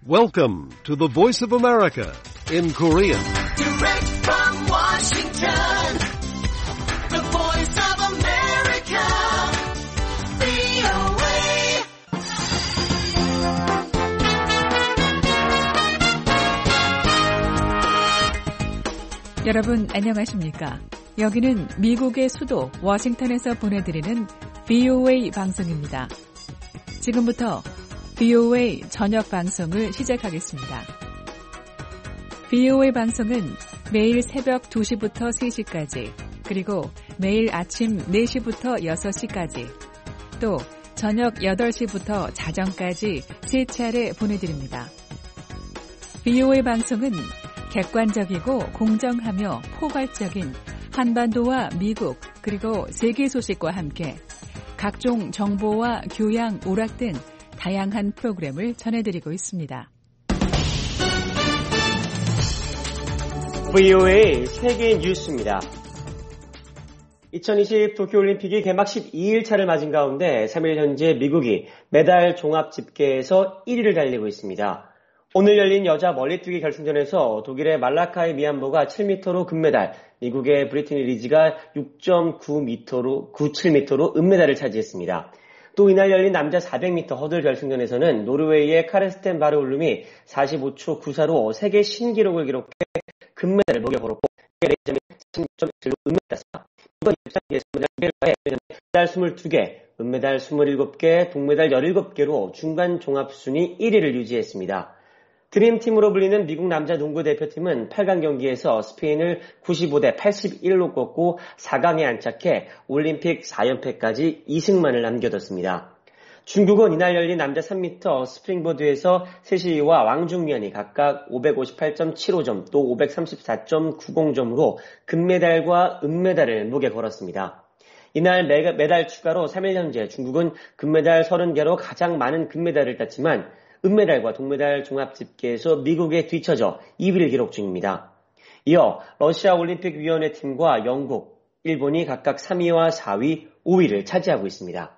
Welcome to the Voice of America in Korean. Direct from Washington, the Voice of America, VOA. 여러분 안녕하십니까? 여기는 미국의 수도 워싱턴에서 보내드리는 VOA 방송입니다. 지금부터 VOA 저녁 방송을 시작하겠습니다. VOA 방송은 매일 새벽 2시부터 3시까지, 그리고 매일 아침 4시부터 6시까지, 또 저녁 8시부터 자정까지 3차례 보내드립니다. VOA 방송은 객관적이고 공정하며 포괄적인 한반도와 미국 그리고 세계 소식과 함께 각종 정보와 교양, 오락 등 다양한 프로그램을 전해드리고 있습니다. VOA 세계 뉴스입니다. 2020 도쿄올림픽이 개막 12일차를 맞은 가운데 3일 현재 미국이 메달 종합 집계에서 1위를 달리고 있습니다. 오늘 열린 여자 멀리뛰기 결승전에서 독일의 말라카이 미안보가 7m로 금메달, 미국의 브리트니 리지가 6.97m로 은메달을 차지했습니다. 또 이날 열린 남자 400m 허들 결승전에서는 노르웨이의 카레스텐 바르울룸이 45초 94로 세계 신기록을 기록해 금메달을 목에 걸었고, 레이점이 16.7로 은메달 땄습니다. 이번 13개의 메달 22개, 은메달 27개, 동메달 17개로 중간 종합순위 1위를 유지했습니다. 드림팀으로 불리는 미국 남자 농구 대표팀은 8강 경기에서 스페인을 95대 81로 꺾고 4강에 안착해 올림픽 4연패까지 2승만을 남겨뒀습니다. 중국은 이날 열린 남자 3m 스프링보드에서 세시이와 왕중면이 각각 558.75점 또 534.90점으로 금메달과 은메달을 목에 걸었습니다. 이날 메달 추가로 3일 현재 중국은 금메달 30개로 가장 많은 금메달을 땄지만 은메달과 동메달 종합 집계에서 미국에 뒤처져 2위를 기록 중입니다. 이어 러시아 올림픽위원회 팀과 영국, 일본이 각각 3위와 4위, 5위를 차지하고 있습니다.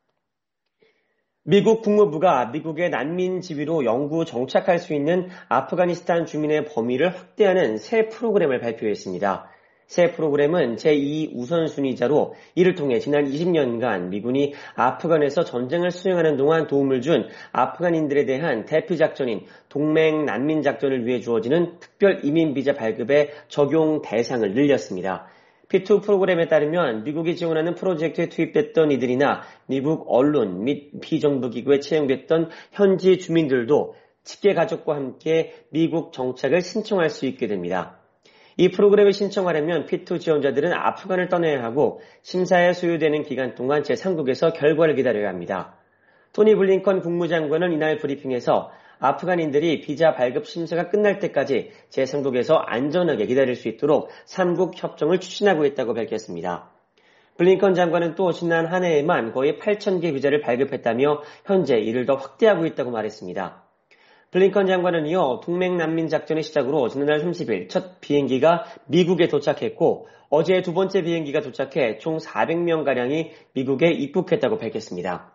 미국 국무부가 미국의 난민 지위로 영구 정착할 수 있는 아프가니스탄 주민의 범위를 확대하는 새 프로그램을 발표했습니다. 새 프로그램은 제2 우선순위자로 이를 통해 지난 20년간 미군이 아프간에서 전쟁을 수행하는 동안 도움을 준 아프간인들에 대한 대피작전인 동맹 난민작전을 위해 주어지는 특별 이민비자 발급의 적용 대상을 늘렸습니다. P2 프로그램에 따르면 미국이 지원하는 프로젝트에 투입됐던 이들이나 미국 언론 및 비정부기구에 채용됐던 현지 주민들도 직계 가족과 함께 미국 정착을 신청할 수 있게 됩니다. 이 프로그램을 신청하려면 P2 지원자들은 아프간을 떠나야 하고 심사에 소요되는 기간 동안 제3국에서 결과를 기다려야 합니다. 토니 블링컨 국무장관은 이날 브리핑에서 아프간인들이 비자 발급 심사가 끝날 때까지 제3국에서 안전하게 기다릴 수 있도록 3국 협정을 추진하고 있다고 밝혔습니다. 블링컨 장관은 또 지난 한 해에만 거의 8,000개 비자를 발급했다며 현재 이를 더 확대하고 있다고 말했습니다. 블링컨 장관은 이어 동맹 난민 작전의 시작으로 지난달 30일 첫 비행기가 미국에 도착했고 어제 두 번째 비행기가 도착해 총 400명가량이 미국에 입국했다고 밝혔습니다.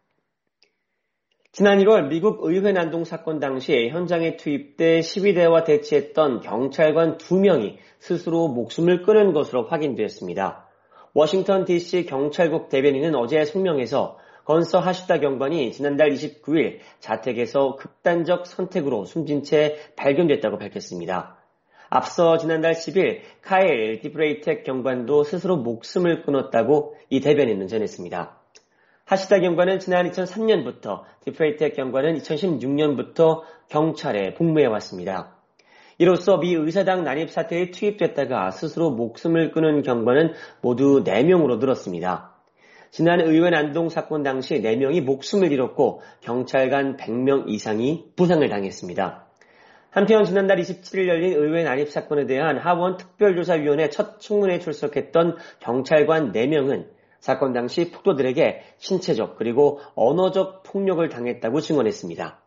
지난 1월 미국 의회 난동 사건 당시 현장에 투입돼 시위대와 대치했던 경찰관 2명이 스스로 목숨을 끊은 것으로 확인되었습니다. 워싱턴 DC 경찰국 대변인은 어제 성명에서 건서 하시다 경관이 지난달 29일 자택에서 극단적 선택으로 숨진 채 발견됐다고 밝혔습니다. 앞서 지난달 10일 카일 디브레이텍 경관도 스스로 목숨을 끊었다고 이 대변인은 전했습니다. 하시다 경관은 지난 2003년부터, 디브레이텍 경관은 2016년부터 경찰에 복무해왔습니다. 이로써 미 의사당 난입 사태에 투입됐다가 스스로 목숨을 끊은 경관은 모두 4명으로 늘었습니다. 지난 의회 난동 사건 당시 4명이 목숨을 잃었고 경찰관 100명 이상이 부상을 당했습니다. 한편 지난달 27일 열린 의회 난입 사건에 대한 하원 특별조사위원회 첫 청문회에 출석했던 경찰관 4명은 사건 당시 폭도들에게 신체적 그리고 언어적 폭력을 당했다고 증언했습니다.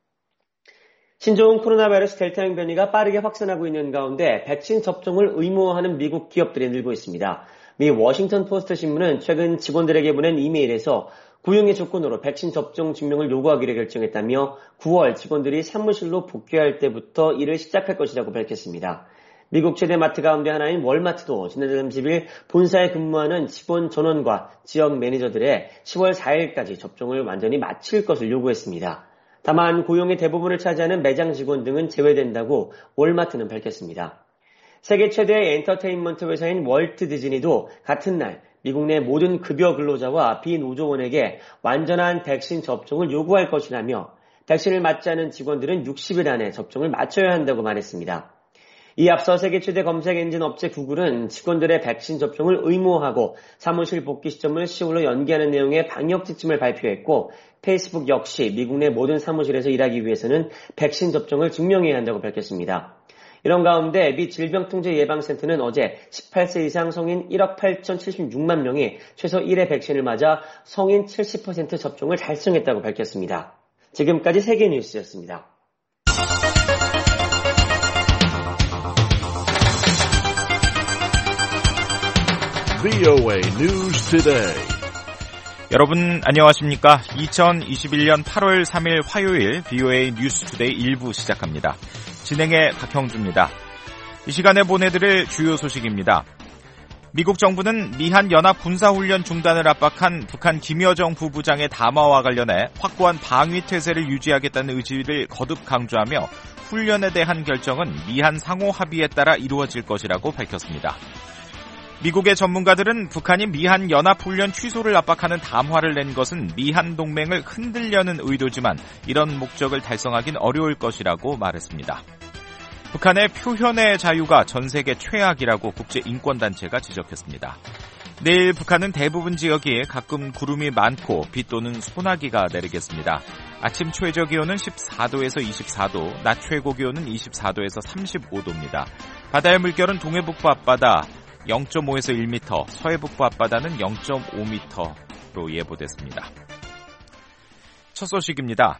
신종 코로나 바이러스 델타형 변이가 빠르게 확산하고 있는 가운데 백신 접종을 의무화하는 미국 기업들이 늘고 있습니다. 미 워싱턴 포스트 신문은 최근 직원들에게 보낸 이메일에서 고용의 조건으로 백신 접종 증명을 요구하기로 결정했다며 9월 직원들이 사무실로 복귀할 때부터 일을 시작할 것이라고 밝혔습니다. 미국 최대 마트 가운데 하나인 월마트도 지난 30일 본사에 근무하는 직원 전원과 지역 매니저들의 10월 4일까지 접종을 완전히 마칠 것을 요구했습니다. 다만 고용의 대부분을 차지하는 매장 직원 등은 제외된다고 월마트는 밝혔습니다. 세계 최대의 엔터테인먼트 회사인 월트 디즈니도 같은 날 미국 내 모든 급여 근로자와 비노조원에게 완전한 백신 접종을 요구할 것이라며 백신을 맞지 않은 직원들은 60일 안에 접종을 마쳐야 한다고 말했습니다. 이 앞서 세계 최대 검색 엔진 업체 구글은 직원들의 백신 접종을 의무화하고 사무실 복귀 시점을 10월로 연기하는 내용의 방역 지침을 발표했고 페이스북 역시 미국 내 모든 사무실에서 일하기 위해서는 백신 접종을 증명해야 한다고 밝혔습니다. 이런 가운데 미 질병통제예방센터는 어제 18세 이상 성인 1억 8,076만 명이 최소 1회 백신을 맞아 성인 70% 접종을 달성했다고 밝혔습니다. 지금까지 세계뉴스였습니다. VOA News Today. 여러분 안녕하십니까? 2021년 8월 3일 화요일 VOA 뉴스 투데이 1부 시작합니다. 진행의 박형주입니다. 이 시간에 보내드릴 주요 소식입니다. 미국 정부는 미한 연합 군사훈련 중단을 압박한 북한 김여정 부부장의 담화와 관련해 확고한 방위 태세를 유지하겠다는 의지를 거듭 강조하며 훈련에 대한 결정은 미한 상호 합의에 따라 이루어질 것이라고 밝혔습니다. 미국의 전문가들은 북한이 미한 연합훈련 취소를 압박하는 담화를 낸 것은 미한 동맹을 흔들려는 의도지만 이런 목적을 달성하긴 어려울 것이라고 말했습니다. 북한의 표현의 자유가 전 세계 최악이라고 국제인권단체가 지적했습니다. 내일 북한은 대부분 지역이 가끔 구름이 많고 비 또는 소나기가 내리겠습니다. 아침 최저 기온은 14도에서 24도, 낮 최고 기온은 24도에서 35도입니다. 바다의 물결은 동해북부 앞바다 0.5에서 1m, 서해북부 앞바다는 0.5m로 예보됐습니다. 첫 소식입니다.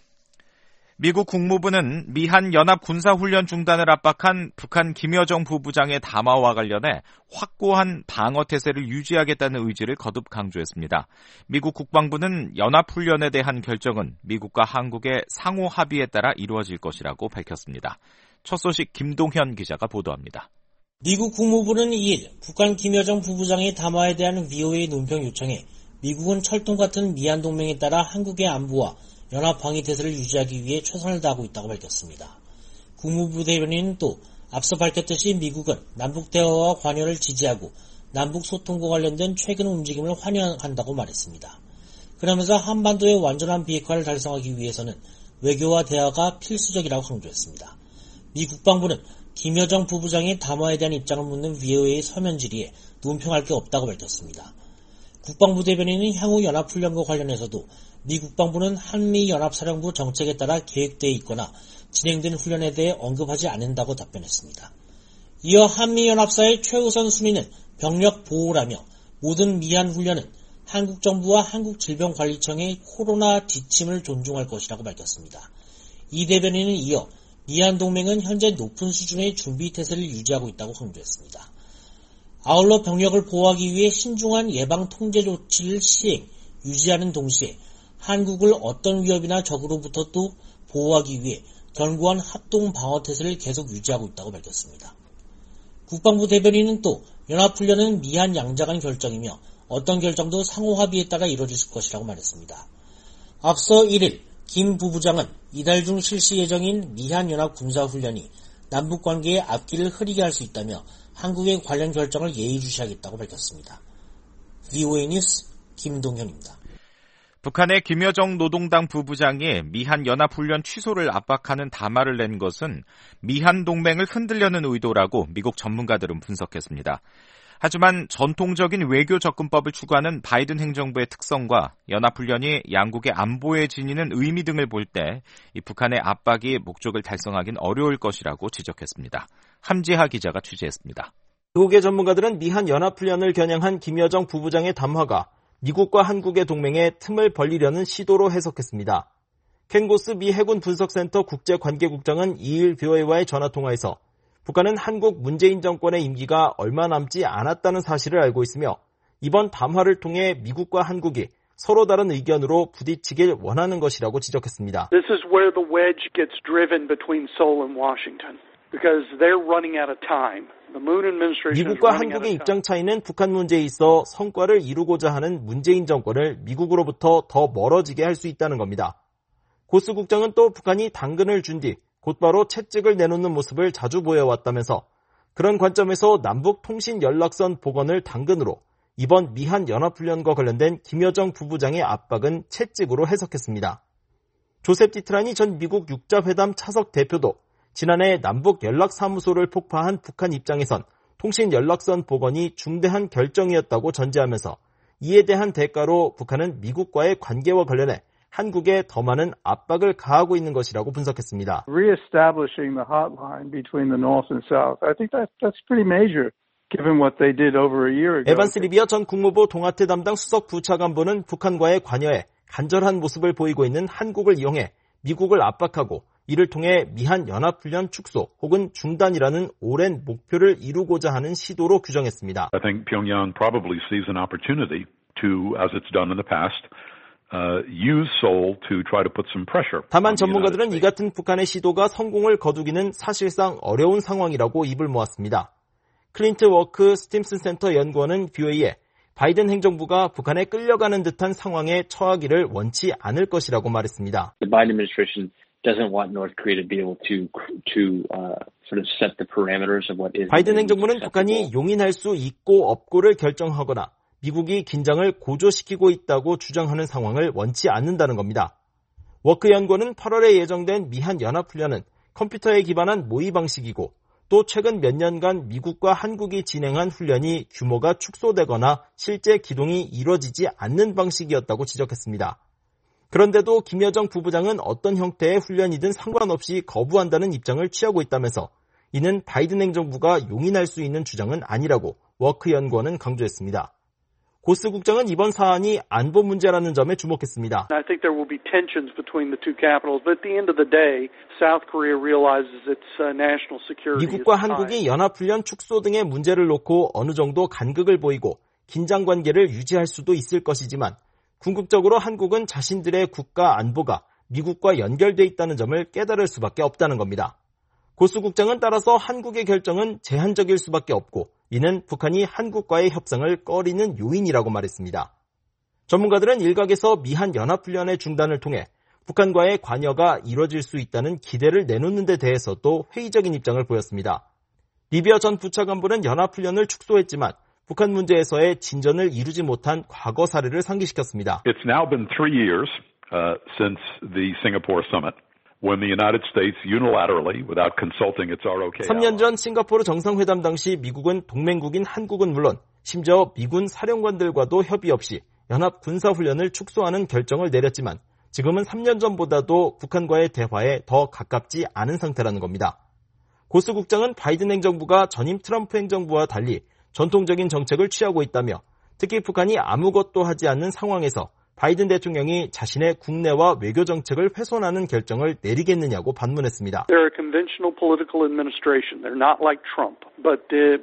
미국 국무부는 미한 연합 군사훈련 중단을 압박한 북한 김여정 부부장의 담화와 관련해 확고한 방어태세를 유지하겠다는 의지를 거듭 강조했습니다. 미국 국방부는 연합훈련에 대한 결정은 미국과 한국의 상호 합의에 따라 이루어질 것이라고 밝혔습니다. 첫 소식 김동현 기자가 보도합니다. 미국 국무부는 2일 북한 김여정 부부장의 담화에 대한 VOA 논평 요청에 미국은 철통 같은 미한 동맹에 따라 한국의 안보와 연합 방위 태세를 유지하기 위해 최선을 다하고 있다고 밝혔습니다. 국무부 대변인은 또 앞서 밝혔듯이 미국은 남북 대화와 관여를 지지하고 남북 소통과 관련된 최근 움직임을 환영한다고 말했습니다. 그러면서 한반도의 완전한 비핵화를 달성하기 위해서는 외교와 대화가 필수적이라고 강조했습니다. 미 국방부는 김여정 부부장의 담화에 대한 입장을 묻는 VOA 서면 질의에 논평할 게 없다고 밝혔습니다. 국방부 대변인은 향후 연합훈련과 관련해서도 미 국방부는 한미연합사령부 정책에 따라 계획되어 있거나 진행된 훈련에 대해 언급하지 않는다고 답변했습니다. 이어 한미연합사의 최우선 순위는 병력 보호라며 모든 미한 훈련은 한국 정부와 한국질병관리청의 코로나 지침을 존중할 것이라고 밝혔습니다. 이 대변인은 이어 미한 동맹은 현재 높은 수준의 준비 태세를 유지하고 있다고 강조했습니다. 아울러 병력을 보호하기 위해 신중한 예방 통제 조치를 유지하는 동시에 한국을 어떤 위협이나 적으로부터도 보호하기 위해 견고한 합동 방어 태세를 계속 유지하고 있다고 밝혔습니다. 국방부 대변인은 또 연합훈련은 미한 양자 간 결정이며 어떤 결정도 상호 합의에 따라 이루어질 것이라고 말했습니다. 앞서 1일 김 부부장은 이달 중 실시 예정인 미한 연합 군사훈련이 남북관계의 앞길을 흐리게 할 수 있다며 한국의 관련 결정을 예의주시하겠다고 밝혔습니다. VOA 뉴스 김동현입니다. 북한의 김여정 노동당 부부장이 미한 연합훈련 취소를 압박하는 담화를 낸 것은 미한 동맹을 흔들려는 의도라고 미국 전문가들은 분석했습니다. 하지만 전통적인 외교 접근법을 추구하는 바이든 행정부의 특성과 연합훈련이 양국의 안보에 지니는 의미 등을 볼 때 이 북한의 압박이 목적을 달성하긴 어려울 것이라고 지적했습니다. 함지하 기자가 취재했습니다. 미국의 전문가들은 미한 연합훈련을 겨냥한 김여정 부부장의 담화가 미국과 한국의 동맹에 틈을 벌리려는 시도로 해석했습니다. 켄 고스 미 해군 분석센터 국제관계국장은 2일 VOA와의 전화통화에서 북한은 한국 문재인 정권의 임기가 얼마 남지 않았다는 사실을 알고 있으며 이번 담화를 통해 미국과 한국이 서로 다른 의견으로 부딪히길 원하는 것이라고 지적했습니다. This is where the wedge gets driven between Seoul and Washington because they're running out of time. The Moon administration 미국과 한국의 입장 차이는 북한 문제에 있어 성과를 이루고자 하는 문재인 정권을 미국으로부터 더 멀어지게 할 수 있다는 겁니다. 고스 국장은 또 북한이 당근을 준 뒤 곧바로 채찍을 내놓는 모습을 자주 보여왔다면서 그런 관점에서 남북 통신 연락선 복원을 당근으로 이번 미한 연합훈련과 관련된 김여정 부부장의 압박은 채찍으로 해석했습니다. 조셉 디트라니 전 미국 육자회담 차석 대표도 지난해 남북 연락사무소를 폭파한 북한 입장에선 통신 연락선 복원이 중대한 결정이었다고 전제하면서 이에 대한 대가로 북한은 미국과의 관계와 관련해 한국에 더 많은 압박을 가하고 있는 것이라고 분석했습니다. Reestablishing the hotline between the North and South, I think that's pretty major. Given what they did over a year ago. 에반스 리비어 전 국무부 동아태 담당 수석 부차관보는 북한과의 관여에 간절한 모습을 보이고 있는 한국을 이용해 미국을 압박하고 이를 통해 미한 연합훈련 축소 혹은 중단이라는 오랜 목표를 이루고자 하는 시도로 규정했습니다. I think Pyongyang probably sees an opportunity to, as it's done in the past, use Seoul to try to put some pressure. 다만 전문가들은 이 같은 북한의 시도가 성공을 거두기는 사실상 어려운 상황이라고 입을 모았습니다. 클린트 워크 스팀슨 센터 연구원은 BOA에 바이든 행정부가 북한에 끌려가는 듯한 상황에 처하기를 원치 않을 것이라고 말했습니다. The Biden administration doesn't want North Korea to be able to sort of set the parameters of what is. 바이든 행정부는 북한이 용인할 수 있고 없고를 결정하거나 미국이 긴장을 고조시키고 있다고 주장하는 상황을 원치 않는다는 겁니다. 워크 연구원은 8월에 예정된 미한 연합훈련은 컴퓨터에 기반한 모의 방식이고 또 최근 몇 년간 미국과 한국이 진행한 훈련이 규모가 축소되거나 실제 기동이 이뤄지지 않는 방식이었다고 지적했습니다. 그런데도 김여정 부부장은 어떤 형태의 훈련이든 상관없이 거부한다는 입장을 취하고 있다면서 이는 바이든 행정부가 용인할 수 있는 주장은 아니라고 워크 연구원은 강조했습니다. 고스 국장은 이번 사안이 안보 문제라는 점에 주목했습니다. I think there will be tensions between the two capitals, but at the end of the day, South Korea realizes its national security. 미국과 한국이 연합훈련 축소 등의 문제를 놓고 어느 정도 간극을 보이고 긴장 관계를 유지할 수도 있을 것이지만 궁극적으로 한국은 자신들의 국가 안보가 미국과 연결돼 있다는 점을 깨달을 수밖에 없다는 겁니다. 고스 국장은 따라서 한국의 결정은 제한적일 수밖에 없고 이는 북한이 한국과의 협상을 꺼리는 요인이라고 말했습니다. 전문가들은 일각에서 미한 연합훈련의 중단을 통해 북한과의 관여가 이뤄질 수 있다는 기대를 내놓는 데 대해서도 회의적인 입장을 보였습니다. 리비어 전 부차관보는 연합훈련을 축소했지만 북한 문제에서의 진전을 이루지 못한 과거 사례를 상기시켰습니다. It's now been 3 years since the Singapore summit. When the United States unilaterally, without consulting its ROK. 3년 전 싱가포르 정상회담 당시 미국은 동맹국인 한국은 물론 심지어 미군 사령관들과도 협의 없이 연합 군사훈련을 축소하는 결정을 내렸지만 지금은 3년 전보다도 북한과의 대화에 더 가깝지 않은 상태라는 겁니다. 고스 국장은 바이든 행정부가 전임 트럼프 행정부와 달리 전통적인 정책을 취하고 있다며 특히 북한이 아무것도 하지 않는 상황에서 바이든 대통령이 자신의 국내와 외교 정책을 훼손하는 결정을 내리겠느냐고 반문했습니다. They're a conventional political administration. They're not like Trump. But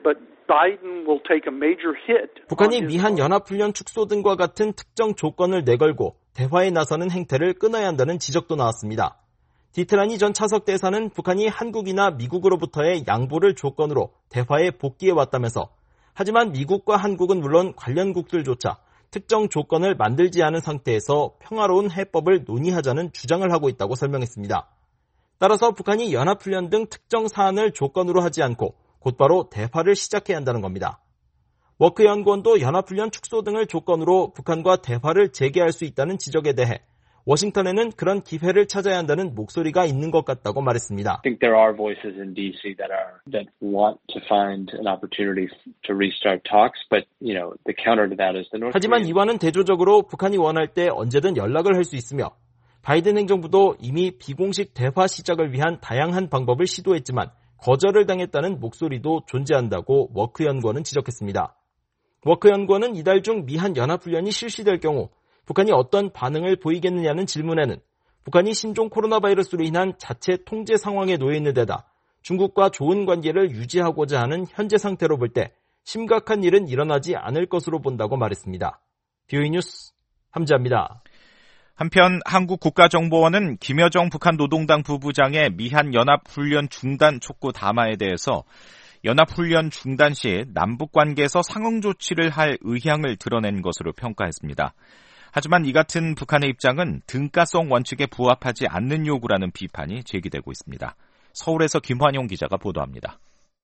Biden will take a major hit. 북한이 미한 연합훈련 축소 등과 같은 특정 조건을 내걸고 대화에 나서는 행태를 끊어야 한다는 지적도 나왔습니다. 디트라니 전 차석 대사는 북한이 한국이나 미국으로부터의 양보를 조건으로 대화에 복귀해 왔다면서 하지만 미국과 한국은 물론 관련국들조차 특정 조건을 만들지 않은 상태에서 평화로운 해법을 논의하자는 주장을 하고 있다고 설명했습니다. 따라서 북한이 연합훈련 등 특정 사안을 조건으로 하지 않고 곧바로 대화를 시작해야 한다는 겁니다. 워크 연구원도 연합훈련 축소 등을 조건으로 북한과 대화를 재개할 수 있다는 지적에 대해 워싱턴에는 그런 기회를 찾아야 한다는 목소리가 있는 것 같다고 말했습니다. I think there are voices in D.C. that want to find an opportunity to restart talks, but the counter to that is the North. 하지만 이와는 대조적으로 북한이 원할 때 언제든 연락을 할 수 있으며 바이든 행정부도 이미 비공식 대화 시작을 위한 다양한 방법을 시도했지만 거절을 당했다는 목소리도 존재한다고 워크 연구원은 지적했습니다. 워크 연구원은 이달 중 미한 연합훈련이 실시될 경우 북한이 어떤 반응을 보이겠느냐는 질문에는 북한이 신종 코로나 바이러스로 인한 자체 통제 상황에 놓여 있는 데다 중국과 좋은 관계를 유지하고자 하는 현재 상태로 볼 때 심각한 일은 일어나지 않을 것으로 본다고 말했습니다. BOE 뉴스 함지아입니다. 한편 한국 국가정보원은 김여정 북한 노동당 부부장의 미한 연합훈련 중단 촉구 담화에 대해서 연합훈련 중단 시 남북관계에서 상응 조치를 할 의향을 드러낸 것으로 평가했습니다. 하지만 이 같은 북한의 입장은 등가성 원칙에 부합하지 않는 요구라는 비판이 제기되고 있습니다. 서울에서 김환용 기자가 보도합니다.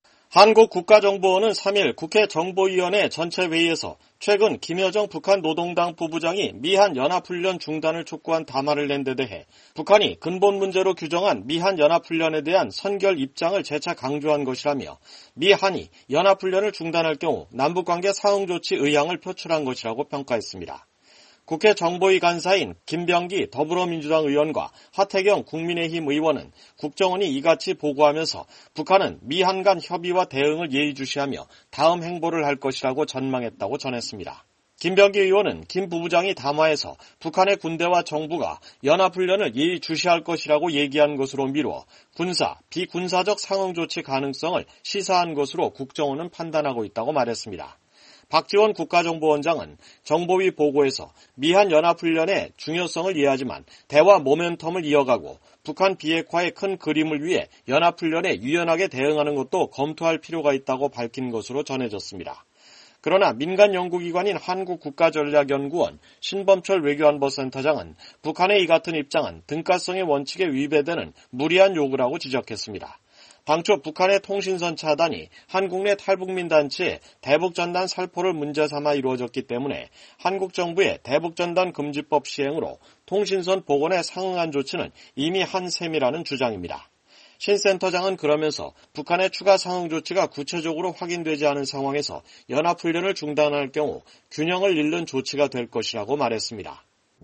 한국 국가정보원은 3일 국회 정보위원회 전체 회의에서 최근 김여정 북한 노동당 부부장이 미한 연합훈련 중단을 촉구한 담화를 낸 데 대해 북한이 근본 문제로 규정한 미한 연합훈련에 대한 선결 입장을 재차 강조한 것이라며 미한이 연합훈련을 중단할 경우 남북관계 상응 조치 의향을 표출한 것이라고 평가했습니다. 국회 정보위 간사인 김병기 더불어민주당 의원과 하태경 국민의힘 의원은 국정원이 이같이 보고하면서 북한은 미한 간 협의와 대응을 예의주시하며 다음 행보를 할 것이라고 전망했다고 전했습니다. 김병기 의원은 김 부부장이 담화에서 북한의 군대와 정부가 연합훈련을 예의주시할 것이라고 얘기한 것으로 미루어 군사, 비군사적 상응 조치 가능성을 시사한 것으로 국정원은 판단하고 있다고 말했습니다. 박지원 국가정보원장은 정보위 보고에서 미한 연합훈련의 중요성을 이해하지만 대화 모멘텀을 이어가고 북한 비핵화의 큰 그림을 위해 연합훈련에 유연하게 대응하는 것도 검토할 필요가 있다고 밝힌 것으로 전해졌습니다. 그러나 민간 연구기관인 한국국가전략연구원 신범철 외교안보센터장은 북한의 이 같은 입장은 등가성의 원칙에 위배되는 무리한 요구라고 지적했습니다. 당초 북한의 통신선 차단이 한국 내 탈북민 단체의 대북전단 살포를 문제 삼아 이루어졌기 때문에 한국 정부의 대북전단 금지법 시행으로 통신선 복원에 상응한 조치는 이미 한 셈이라는 주장입니다. 신 센터장은 그러면서 북한의 추가 상응 조치가 구체적으로 확인되지 않은 상황에서 연합훈련을 중단할 경우 균형을 잃는 조치가 될 것이라고 말했습니다.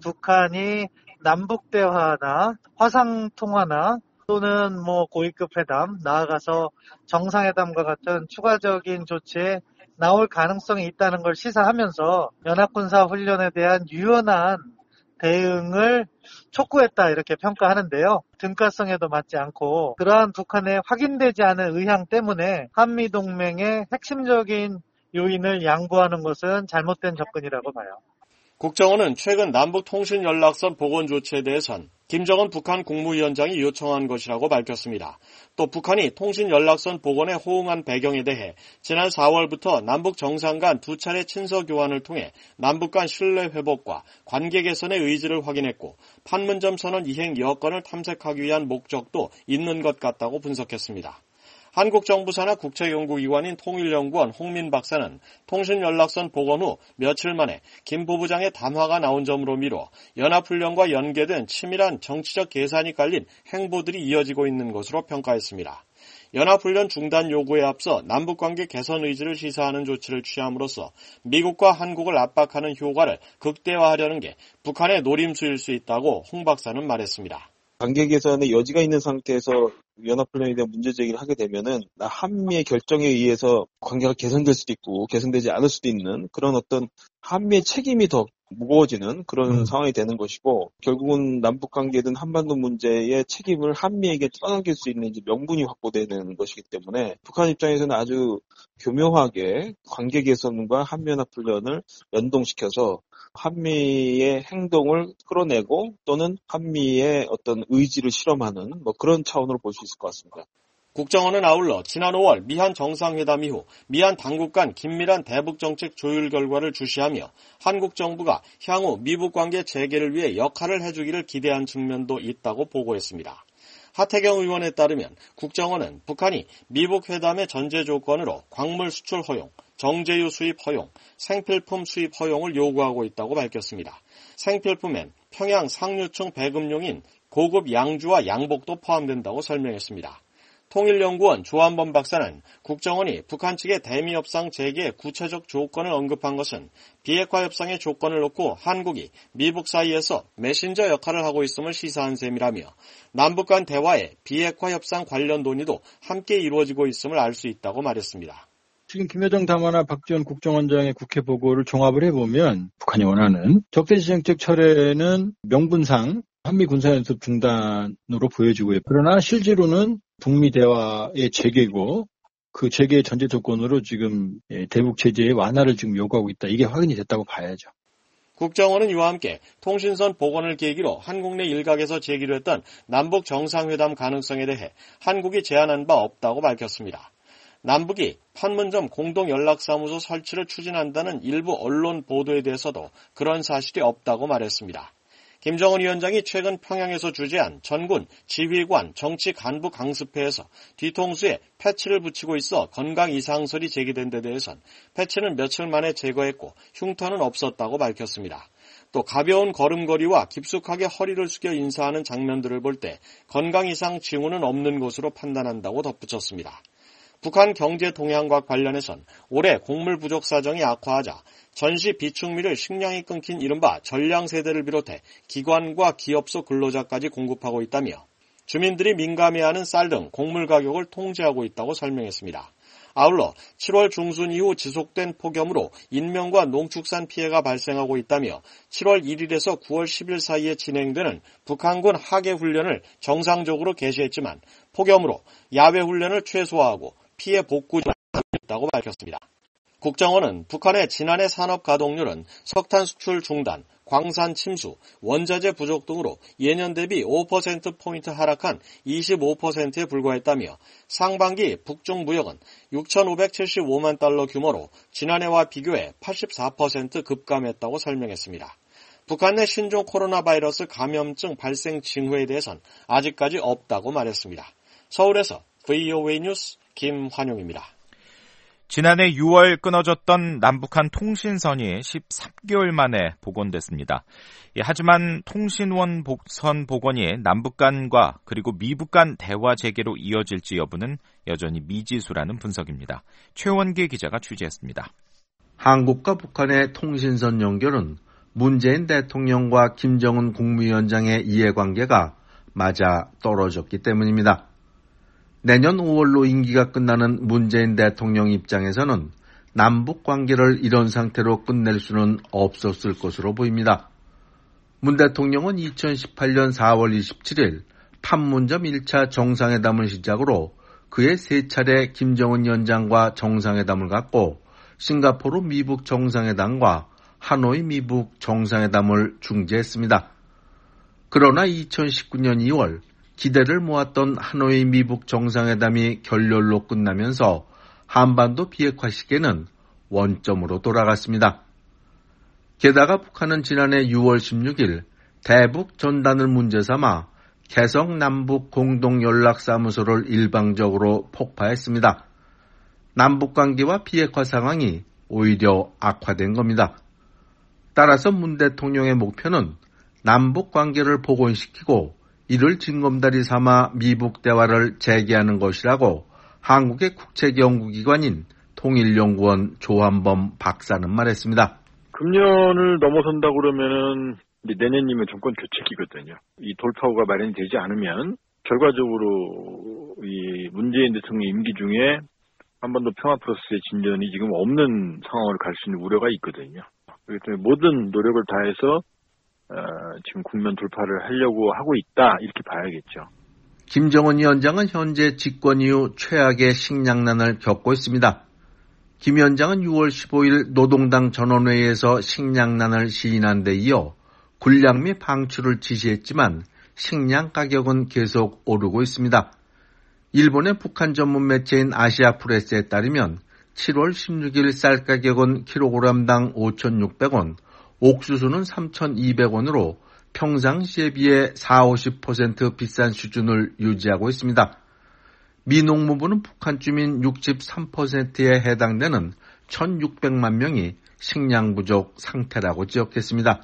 북한이 남북대화나 화상통화나 또는 고위급 회담, 나아가서 정상회담과 같은 추가적인 조치에 나올 가능성이 있다는 걸 시사하면서 연합군사훈련에 대한 유연한 대응을 촉구했다 이렇게 평가하는데요. 등가성에도 맞지 않고 그러한 북한의 확인되지 않은 의향 때문에 한미동맹의 핵심적인 요인을 양보하는 것은 잘못된 접근이라고 봐요. 국정원은 최근 남북통신연락선 복원 조치에 대해선 김정은 북한 국무위원장이 요청한 것이라고 밝혔습니다. 또 북한이 통신연락선 복원에 호응한 배경에 대해 지난 4월부터 남북 정상 간 두 차례 친서 교환을 통해 남북 간 신뢰 회복과 관계 개선의 의지를 확인했고 판문점 선언 이행 여건을 탐색하기 위한 목적도 있는 것 같다고 분석했습니다. 한국 정부 산하 국책연구기관인 통일연구원 홍민 박사는 통신연락선 복원 후 며칠 만에 김 부부장의 담화가 나온 점으로 미뤄 연합훈련과 연계된 치밀한 정치적 계산이 깔린 행보들이 이어지고 있는 것으로 평가했습니다. 연합훈련 중단 요구에 앞서 남북관계 개선 의지를 시사하는 조치를 취함으로써 미국과 한국을 압박하는 효과를 극대화하려는 게 북한의 노림수일 수 있다고 홍 박사는 말했습니다. 관계 개선의 여지가 있는 상태에서 연합훈련에 대한 문제 제기를 하게 되면은 한미의 결정에 의해서 관계가 개선될 수도 있고 개선되지 않을 수도 있는 그런 어떤 한미의 책임이 더 무거워지는 그런 상황이 되는 것이고 결국은 남북 관계든 한반도 문제의 책임을 한미에게 떠넘길 수 있는 이제 명분이 확보되는 것이기 때문에 북한 입장에서는 아주 교묘하게 관계 개선과 한미연합훈련을 연동시켜서 한미의 행동을 끌어내고 또는 한미의 어떤 의지를 실험하는 그런 차원으로 볼 수 있을 것 같습니다. 국정원은 아울러 지난 5월 미한 정상회담 이후 미한 당국 간 긴밀한 대북정책 조율 결과를 주시하며 한국 정부가 향후 미북 관계 재개를 위해 역할을 해주기를 기대한 측면도 있다고 보고했습니다. 하태경 의원에 따르면 국정원은 북한이 미북 회담의 전제 조건으로 광물 수출 허용, 정제유 수입 허용, 생필품 수입 허용을 요구하고 있다고 밝혔습니다. 생필품엔 평양 상류층 배급용인 고급 양주와 양복도 포함된다고 설명했습니다. 통일연구원 조한범 박사는 국정원이 북한 측의 대미 협상 재개의 구체적 조건을 언급한 것은 비핵화 협상의 조건을 놓고 한국이 미북 사이에서 메신저 역할을 하고 있음을 시사한 셈이라며 남북 간 대화에 비핵화 협상 관련 논의도 함께 이루어지고 있음을 알 수 있다고 말했습니다. 지금 김여정 담화나 박지원 국정원장의 국회 보고를 종합을 해보면 북한이 원하는 적대지정책 철회는 명분상 한미 군사연습 중단으로 보여지고요. 그러나 실제로는 북미 대화의 재개고 그 세계의 전제 조건으로 지금 대북 제재의 완화를 지금 요구하고 있다. 이게 확인이 됐다고 봐야죠. 국정원은 이와 함께 통신선 복원을 계기로 한국 내 일각에서 제기로 했던 남북 정상회담 가능성에 대해 한국이 제안한 바 없다고 밝혔습니다. 남북이 판문점 공동연락사무소 설치를 추진한다는 일부 언론 보도에 대해서도 그런 사실이 없다고 말했습니다. 김정은 위원장이 최근 평양에서 주재한 전군 지휘관 정치 간부 강습회에서 뒤통수에 패치를 붙이고 있어 건강 이상설이 제기된 데 대해선 패치는 며칠 만에 제거했고 흉터는 없었다고 밝혔습니다. 또 가벼운 걸음걸이와 깊숙하게 허리를 숙여 인사하는 장면들을 볼 때 건강 이상 징후는 없는 것으로 판단한다고 덧붙였습니다. 북한 경제 동향과 관련해선 올해 곡물 부족 사정이 악화하자 전시 비축미를 식량이 끊긴 이른바 전량세대를 비롯해 기관과 기업소 근로자까지 공급하고 있다며 주민들이 민감해하는 쌀 등 곡물 가격을 통제하고 있다고 설명했습니다. 아울러 7월 중순 이후 지속된 폭염으로 인명과 농축산 피해가 발생하고 있다며 7월 1일에서 9월 10일 사이에 진행되는 북한군 하계훈련을 정상적으로 개시했지만 폭염으로 야외 훈련을 최소화하고 피해 복구에 있다고 밝혔습니다. 국정원은 북한의 지난해 산업 가동률은 석탄 수출 중단, 광산 침수, 원자재 부족 등으로 예년 대비 5%포인트 하락한 25%에 불과했다며 상반기 북중 무역은 6,575만 달러 규모로 지난해와 비교해 84% 급감했다고 설명했습니다. 북한 내 신종 코로나 바이러스 감염증 발생 징후에 대해선 아직까지 없다고 말했습니다. 서울에서 VOA 뉴스 김환용입니다. 지난해 6월 끊어졌던 남북한 통신선이 13개월 만에 복원됐습니다. 하지만 통신원 선 복원이 남북 간과 그리고 미북 간 대화 재개로 이어질지 여부는 여전히 미지수라는 분석입니다. 최원기 기자가 취재했습니다. 한국과 북한의 통신선 연결은 문재인 대통령과 김정은 국무위원장의 이해관계가 맞아 떨어졌기 때문입니다. 내년 5월로 임기가 끝나는 문재인 대통령 입장에서는 남북 관계를 이런 상태로 끝낼 수는 없었을 것으로 보입니다. 문 대통령은 2018년 4월 27일 판문점 1차 정상회담을 시작으로 그의 3차례 김정은 위원장과 정상회담을 갖고 싱가포르 미북 정상회담과 하노이 미북 정상회담을 중지했습니다. 그러나 2019년 2월 기대를 모았던 하노이 미북 정상회담이 결렬로 끝나면서 한반도 비핵화 시기에는 원점으로 돌아갔습니다. 게다가 북한은 지난해 6월 16일 대북 전단을 문제 삼아 개성 남북 공동연락사무소를 일방적으로 폭파했습니다. 남북관계와 비핵화 상황이 오히려 악화된 겁니다. 따라서 문 대통령의 목표는 남북관계를 복원시키고 이를 징검다리 삼아 미북 대화를 재개하는 것이라고 한국의 국책연구기관인 통일연구원 조한범 박사는 말했습니다. 금년을 넘어선다 그러면은 내년이면 정권 교체기거든요. 이 돌파구가 마련되지 않으면 결과적으로 이 문재인 대통령 임기 중에 한반도 평화 프로세스의 진전이 지금 없는 상황으로 갈 수 있는 우려가 있거든요. 그렇기 때문에 모든 노력을 다해서 지금 국면 돌파를 하려고 하고 있다 이렇게 봐야겠죠. 김정은 위원장은 현재 집권 이후 최악의 식량난을 겪고 있습니다. 김 위원장은 6월 15일 노동당 전원회의에서 식량난을 시인한 데 이어 군량 및 방출을 지시했지만 식량 가격은 계속 오르고 있습니다. 일본의 북한 전문 매체인 아시아프레스에 따르면 7월 16일 쌀 가격은 킬로그램당 5,600원, 옥수수는 3,200원으로 평상시에 비해 40-50% 비싼 수준을 유지하고 있습니다. 미 농무부는 북한 주민 63%에 해당되는 1,600만 명이 식량 부족 상태라고 지적했습니다.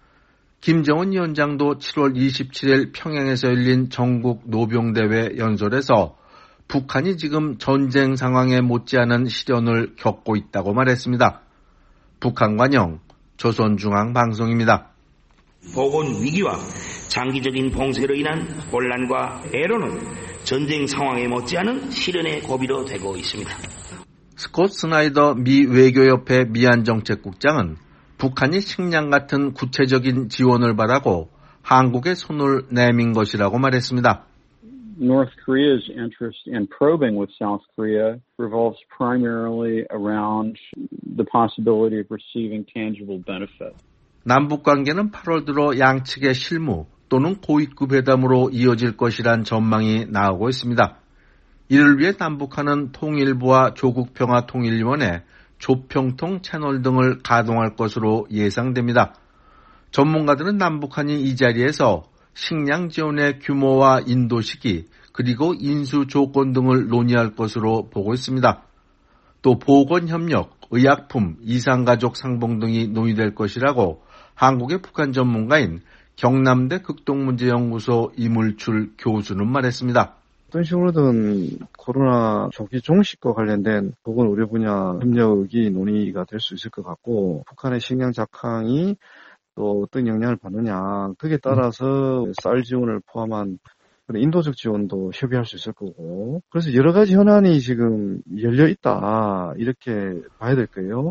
김정은 위원장도 7월 27일 평양에서 열린 전국 노병대회 연설에서 북한이 지금 전쟁 상황에 못지않은 시련을 겪고 있다고 말했습니다. 북한 관영 조선중앙방송입니다. 복원 위기와 장기적인 봉쇄로 인한 혼란과 애로는 전쟁 상황에 못지않은 시련의 고비로 되고 있습니다. 스콧 스나이더 미 외교협회 미안정책국장은 북한이 식량 같은 구체적인 지원을 바라고 한국에 손을 내민 것이라고 말했습니다. North Korea's interest in probing with South Korea revolves primarily around the possibility of receiving tangible benefit. 남북 관계는 8월 들어 양측의 실무 또는 고위급 회담으로 이어질 것이란 전망이 나오고 있습니다. 이를 위해 남북한은 통일부와 조국평화통일위원회, 조평통 채널 등을 가동할 것으로 예상됩니다. 전문가들은 남북한이 이 자리에서 식량 지원의 규모와 인도 시기, 그리고 인수 조건 등을 논의할 것으로 보고 있습니다. 또 보건협력, 의약품, 이산가족 상봉 등이 논의될 것이라고 한국의 북한 전문가인 경남대 극동문제연구소 이물출 교수는 말했습니다. 어떤 식으로든 코로나 조기 종식과 관련된 보건 의료 분야 협력이 논의가 될 수 있을 것 같고, 북한의 식량 작황이 또 어떤 영향을 받느냐, 그에 따라서 쌀 지원을 포함한 인도적 지원도 협의할 수 있을 거고, 그래서 여러 가지 현안이 지금 열려 있다, 이렇게 봐야 될 거예요.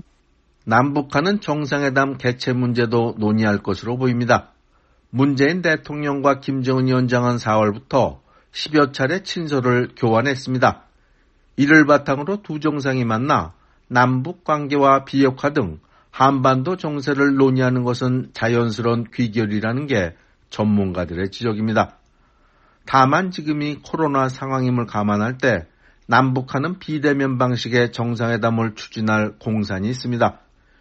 남북한은 정상회담 개최 문제도 논의할 것으로 보입니다. 문재인 대통령과 김정은 위원장은 4월부터 10여 차례 친서를 교환했습니다. 이를 바탕으로 두 정상이 만나 남북 관계와 비핵화 등 한반도 정세를 논의하는 것은 자연스러운 귀결이라는 게 전문가들의 지적입니다. 다만 지금이 코로나 상황임을 감안할 때 남북한은 비대면 방식의 정상회담을 추진할 공산이 있습니다.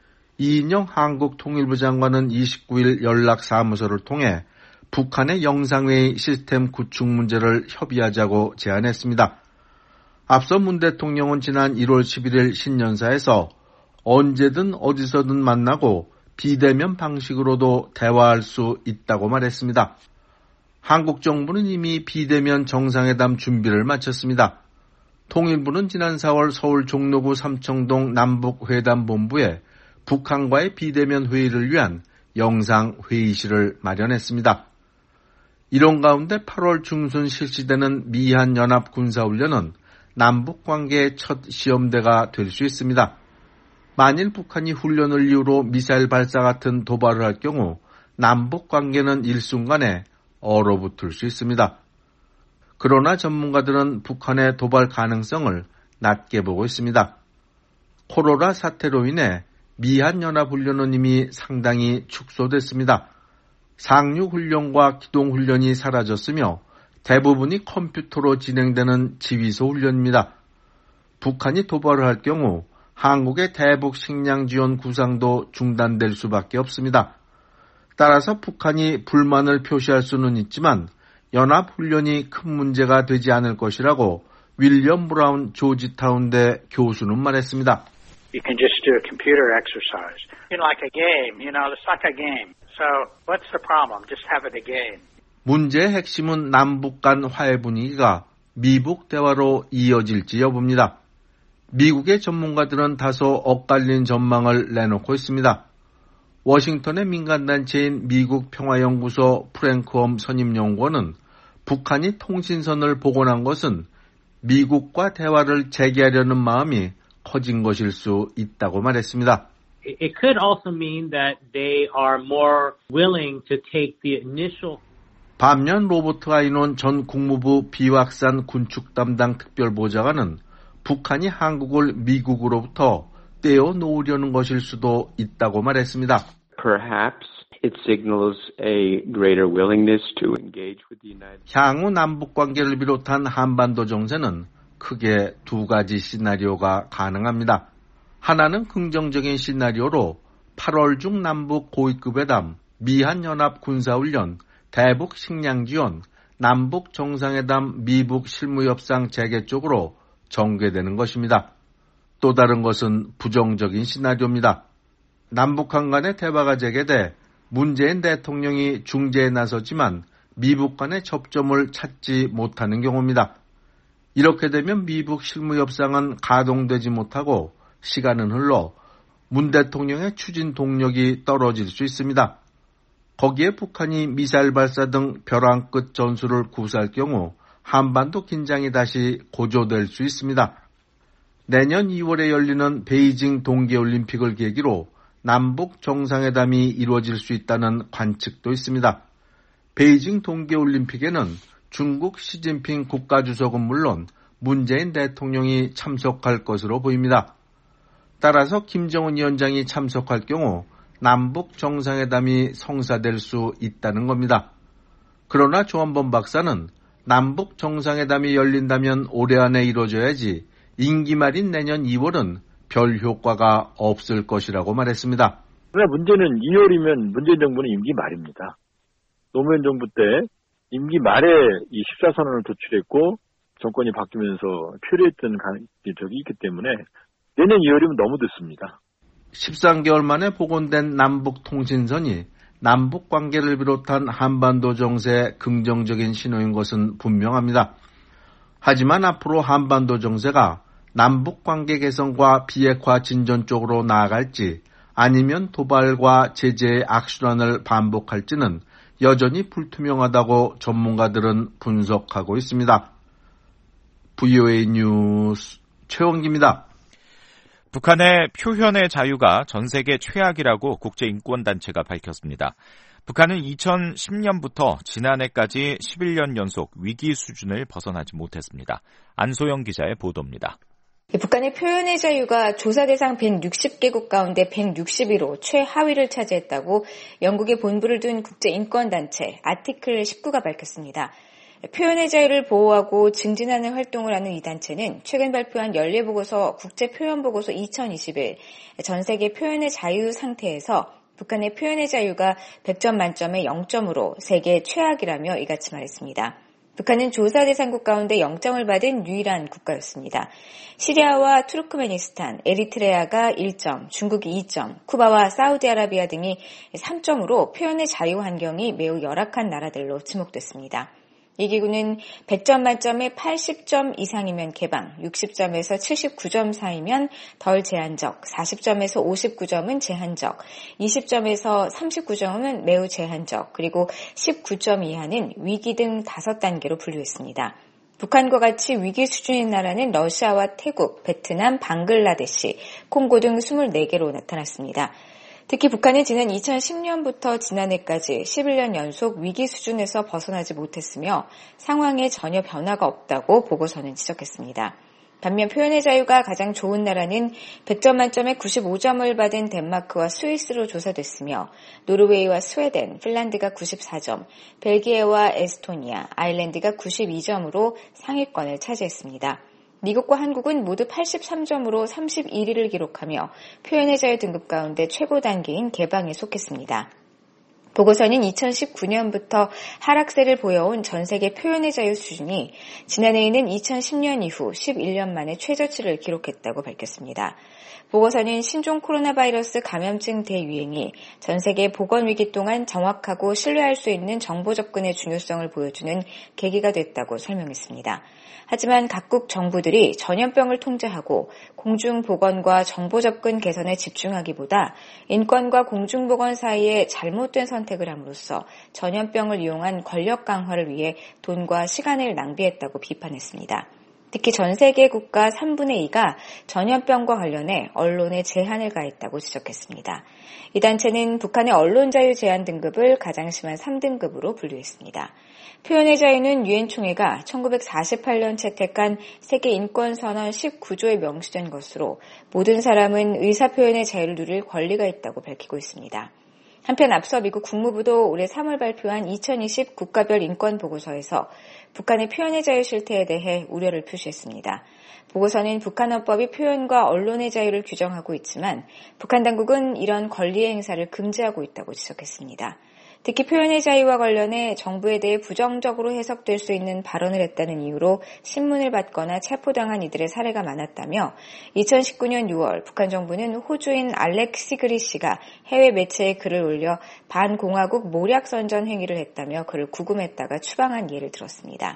이인영 한국통일부 장관은 29일 연락사무소를 통해 북한의 영상회의 시스템 구축 문제를 협의하자고 제안했습니다. 앞서 문 대통령은 지난 1월 11일 신년사에서 언제든 어디서든 만나고 비대면 방식으로도 대화할 수 있다고 말했습니다. 한국 정부는 이미 비대면 정상회담 준비를 마쳤습니다. 통일부는 지난 4월 서울 종로구 삼청동 남북회담본부에 북한과의 비대면 회의를 위한 영상회의실을 마련했습니다. 이런 가운데 8월 중순 실시되는 미한 연합 군사훈련은 남북관계의 첫 시험대가 될 수 있습니다. 만일 북한이 훈련을 이유로 미사일 발사 같은 도발을 할 경우 남북관계는 일순간에 얼어붙을 수 있습니다. 그러나 전문가들은 북한의 도발 가능성을 낮게 보고 있습니다. 코로나 사태로 인해 미한연합훈련은 이미 상당히 축소됐습니다. 상륙훈련과 기동훈련이 사라졌으며 대부분이 컴퓨터로 진행되는 지휘소 훈련입니다. 북한이 도발을 할 경우 한국의 대북 식량 지원 구상도 중단될 수밖에 없습니다. 따라서 북한이 불만을 표시할 수는 있지만 연합훈련이 큰 문제가 되지 않을 것이라고 윌리엄 브라운 조지타운대 교수는 말했습니다. You can just do a computer exercise. Like a game, it's like a game. So what's the problem? Just have it a game. 문제의 핵심은 남북 간 화해 분위기가 미북 대화로 이어질지 여부입니다. 미국의 전문가들은 다소 엇갈린 전망을 내놓고 있습니다. 워싱턴의 민간단체인 미국 평화연구소 프랭크엄 선임연구원은 북한이 통신선을 복원한 것은 미국과 대화를 재개하려는 마음이 커진 것일 수 있다고 말했습니다. It could also mean that they are more willing to take the initial. 반면 로버트 아이논 전 국무부 비확산 군축 담당 특별보좌관은 북한이 한국을 미국으로부터 떼어놓으려는 것일 수도 있다고 말했습니다. Perhaps it signals a greater willingness to engage with the United States. 향후 남북 관계를 비롯한 한반도 정세는 크게 두 가지 시나리오가 가능합니다. 하나는 긍정적인 시나리오로 8월 중 남북 고위급 회담, 미한연합 군사훈련, 대북 식량 지원, 남북 정상회담, 미북 실무협상 재개 쪽으로 전개되는 것입니다. 또 다른 것은 부정적인 시나리오입니다. 남북한 간의 대화가 재개돼 문재인 대통령이 중재에 나섰지만 미북 간의 접점을 찾지 못하는 경우입니다. 이렇게 되면 미북 실무협상은 가동되지 못하고 시간은 흘러 문 대통령의 추진 동력이 떨어질 수 있습니다. 거기에 북한이 미사일 발사 등 벼랑 끝 전술을 구사할 경우 한반도 긴장이 다시 고조될 수 있습니다. 내년 2월에 열리는 베이징 동계올림픽을 계기로 남북 정상회담이 이루어질 수 있다는 관측도 있습니다. 베이징 동계올림픽에는 중국 시진핑 국가주석은 물론 문재인 대통령이 참석할 것으로 보입니다. 따라서 김정은 위원장이 참석할 경우 남북 정상회담이 성사될 수 있다는 겁니다. 그러나 조한범 박사는 남북 정상회담이 열린다면 올해 안에 이루어져야지 임기 말인 내년 2월은 별 효과가 없을 것이라고 말했습니다. 그러나 문제는 2월이면 문재인 정부는 임기 말입니다. 노무현 정부 때 임기 말에 이 14선언을 도출했고 정권이 바뀌면서 표류했던 적이 있기 때문에 내년 2월이면 너무 늦습니다. 13개월 만에 복원된 남북통신선이 남북관계를 비롯한 한반도 정세에 긍정적인 신호인 것은 분명합니다. 하지만 앞으로 한반도 정세가 남북관계 개선과 비핵화 진전 쪽으로 나아갈지 아니면 도발과 제재의 악순환을 반복할지는 여전히 불투명하다고 전문가들은 분석하고 있습니다. VOA 뉴스 최원기입니다. 북한의 표현의 자유가 전 세계 최악이라고 국제인권단체가 밝혔습니다. 북한은 2010년부터 지난해까지 11년 연속 위기 수준을 벗어나지 못했습니다. 안소영 기자의 보도입니다. 북한의 표현의 자유가 조사 대상 160개국 가운데 161호 최하위를 차지했다고 영국에 본부를 둔 국제인권단체 아티클 19가 밝혔습니다. 표현의 자유를 보호하고 증진하는 활동을 하는 이 단체는 최근 발표한 연례보고서 국제표현보고서 2021 전 세계 표현의 자유 상태에서 북한의 표현의 자유가 100점 만점에 0점으로 세계 최악이라며 이같이 말했습니다. 북한은 조사 대상국 가운데 0점을 받은 유일한 국가였습니다. 시리아와 투르크메니스탄, 에리트레아가 1점, 중국이 2점, 쿠바와 사우디아라비아 등이 3점으로 표현의 자유 환경이 매우 열악한 나라들로 지목됐습니다. 이 기구는 100점 만점에 80점 이상이면 개방, 60점에서 79점 사이면 덜 제한적, 40점에서 59점은 제한적, 20점에서 39점은 매우 제한적, 그리고 19점 이하는 위기 등 5단계로 분류했습니다. 북한과 같이 위기 수준인 나라는 러시아와 태국, 베트남, 방글라데시, 콩고 등 24개로 나타났습니다. 특히 북한은 지난 2010년부터 지난해까지 11년 연속 위기 수준에서 벗어나지 못했으며 상황에 전혀 변화가 없다고 보고서는 지적했습니다. 반면 표현의 자유가 가장 좋은 나라는 100점 만점에 95점을 받은 덴마크와 스위스로 조사됐으며 노르웨이와 스웨덴, 핀란드가 94점, 벨기에와 에스토니아, 아일랜드가 92점으로 상위권을 차지했습니다. 미국과 한국은 모두 83점으로 31위를 기록하며 표현의 자유 등급 가운데 최고 단계인 개방에 속했습니다. 보고서는 2019년부터 하락세를 보여온 전 세계 표현의 자유 수준이 지난해에는 2010년 이후 11년 만에 최저치를 기록했다고 밝혔습니다. 보고서는 신종 코로나 바이러스 감염증 대유행이 전 세계 보건위기 동안 정확하고 신뢰할 수 있는 정보 접근의 중요성을 보여주는 계기가 됐다고 설명했습니다. 하지만 각국 정부들이 전염병을 통제하고 공중보건과 정보 접근 개선에 집중하기보다 인권과 공중보건 사이에 잘못된 선택을 함으로써 전염병을 이용한 권력 강화를 위해 돈과 시간을 낭비했다고 비판했습니다. 특히 전 세계 국가 3분의 2가 전염병과 관련해 언론에 제한을 가했다고 지적했습니다. 이 단체는 북한의 언론자유 제한 등급을 가장 심한 3등급으로 분류했습니다. 표현의 자유는 유엔 총회가 1948년 채택한 세계인권선언 19조에 명시된 것으로 모든 사람은 의사표현의 자유를 누릴 권리가 있다고 밝히고 있습니다. 한편 앞서 미국 국무부도 올해 3월 발표한 2020 국가별 인권보고서에서 북한의 표현의 자유 실태에 대해 우려를 표시했습니다. 보고서는 북한 헌법이 표현과 언론의 자유를 규정하고 있지만 북한 당국은 이런 권리의 행사를 금지하고 있다고 지적했습니다. 특히 표현의 자유와 관련해 정부에 대해 부정적으로 해석될 수 있는 발언을 했다는 이유로 신문을 받거나 체포당한 이들의 사례가 많았다며 2019년 6월 북한 정부는 호주인 알렉시 그리 씨가 해외 매체에 글을 올려 반공화국 모략선전 행위를 했다며 그를 구금했다가 추방한 예를 들었습니다.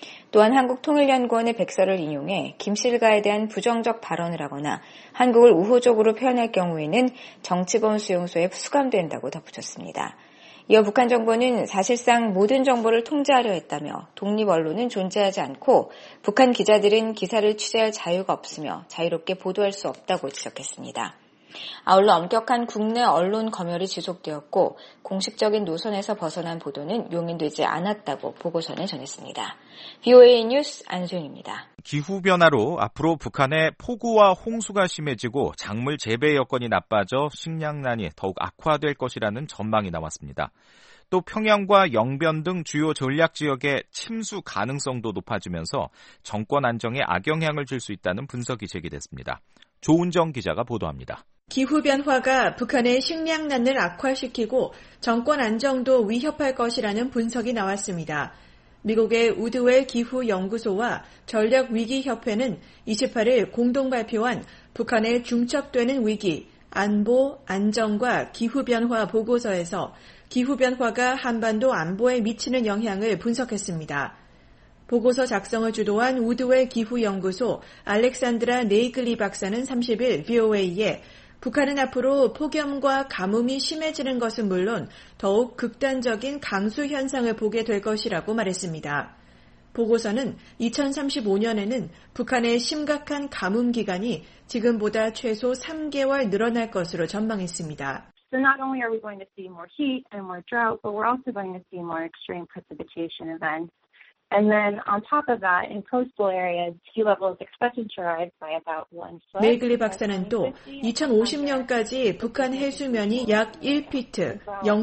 또한 한국통일연구원의 백서를 인용해 김 씨 일가에 대한 부정적 발언을 하거나 한국을 우호적으로 표현할 경우에는 정치범 수용소에 수감된다고 덧붙였습니다. 이어 북한 정부는 사실상 모든 정보를 통제하려 했다며 독립 언론은 존재하지 않고 북한 기자들은 기사를 취재할 자유가 없으며 자유롭게 보도할 수 없다고 지적했습니다. 아울러 엄격한 국내 언론 검열이 지속되었고 공식적인 노선에서 벗어난 보도는 용인되지 않았다고 보고서는 전했습니다. VOA 뉴스 안소영입니다. 기후변화로 앞으로 북한의 폭우와 홍수가 심해지고 작물 재배 여건이 나빠져 식량난이 더욱 악화될 것이라는 전망이 나왔습니다. 또 평양과 영변 등 주요 전략 지역의 침수 가능성도 높아지면서 정권 안정에 악영향을 줄 수 있다는 분석이 제기됐습니다. 조은정 기자가 보도합니다. 기후변화가 북한의 식량난을 악화시키고 정권 안정도 위협할 것이라는 분석이 나왔습니다. 미국의 우드웰 기후연구소와 전략위기협회는 28일 공동 발표한 북한의 중첩되는 위기, 안보, 안정과 기후변화 보고서에서 기후변화가 한반도 안보에 미치는 영향을 분석했습니다. 보고서 작성을 주도한 우드웰 기후연구소 알렉산드라 네이글리 박사는 30일 VOA에 북한은 앞으로 폭염과 가뭄이 심해지는 것은 물론 더욱 극단적인 강수 현상을 보게 될 것이라고 말했습니다. 보고서는 2035년에는 북한의 심각한 가뭄 기간이 지금보다 최소 3개월 늘어날 것으로 전망했습니다. So not only are we going to see more heat and more drought, but we're also going to see more extreme precipitation events. And then on top of that, in coastal areas, sea level is expected to rise by about 1 foot. 네이글리 박사는 또 2050년까지 북한 해수면이 약 1피트,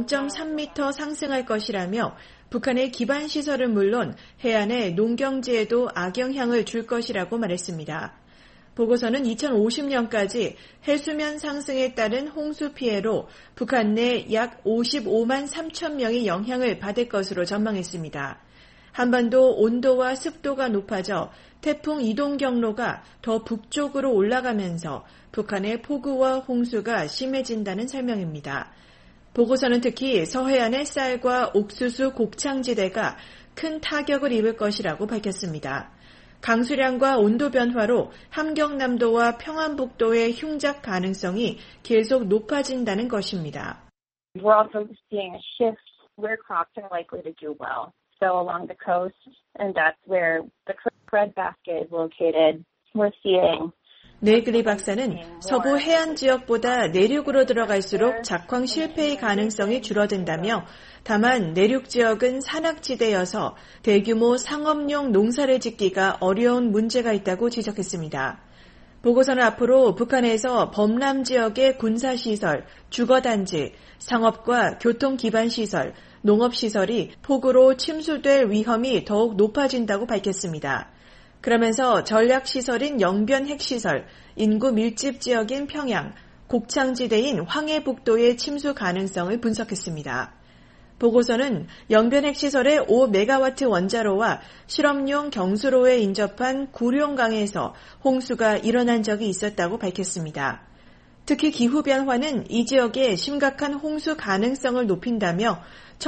0.3m 상승할 것이라며 북한의 기반 시설은 물론 해안의 농경지에도 악영향을 줄 것이라고 말했습니다. 보고서는 2050년까지 해수면 상승에 따른 홍수 피해로 북한 내 약 55만 3천 명이 영향을 받을 것으로 전망했습니다. 한반도 온도와 습도가 높아져 태풍 이동 경로가 더 북쪽으로 올라가면서 북한의 폭우와 홍수가 심해진다는 설명입니다. 보고서는 특히 서해안의 쌀과 옥수수 곡창지대가 큰 타격을 입을 것이라고 밝혔습니다. 강수량과 온도 변화로 함경남도와 평안북도의 흉작 가능성이 계속 높아진다는 것입니다. We're also seeing a shift where crops are likely to do well. So along the coast, and that's where the breadbasket is located, we're seeing 네이글리 박사는 서부 해안 지역보다 내륙으로 들어갈수록 작황 실패의 가능성이 줄어든다며 다만 내륙 지역은 산악지대여서 대규모 상업용 농사를 짓기가 어려운 문제가 있다고 지적했습니다. 보고서는 앞으로 북한에서 범람 지역의 군사시설, 주거단지, 상업과 교통기반시설, 농업시설이 폭우로 침수될 위험이 더욱 높아진다고 밝혔습니다. 그러면서 전략시설인 영변 핵시설, 인구 밀집 지역인 평양, 곡창지대인 황해북도의 침수 가능성을 분석했습니다. 보고서는 영변 핵시설의 5메가와트 원자로와 실험용 경수로에 인접한 구룡강에서 홍수가 일어난 적이 있었다고 밝혔습니다. 특히 기후변화는 이 지역의 심각한 홍수 가능성을 높인다며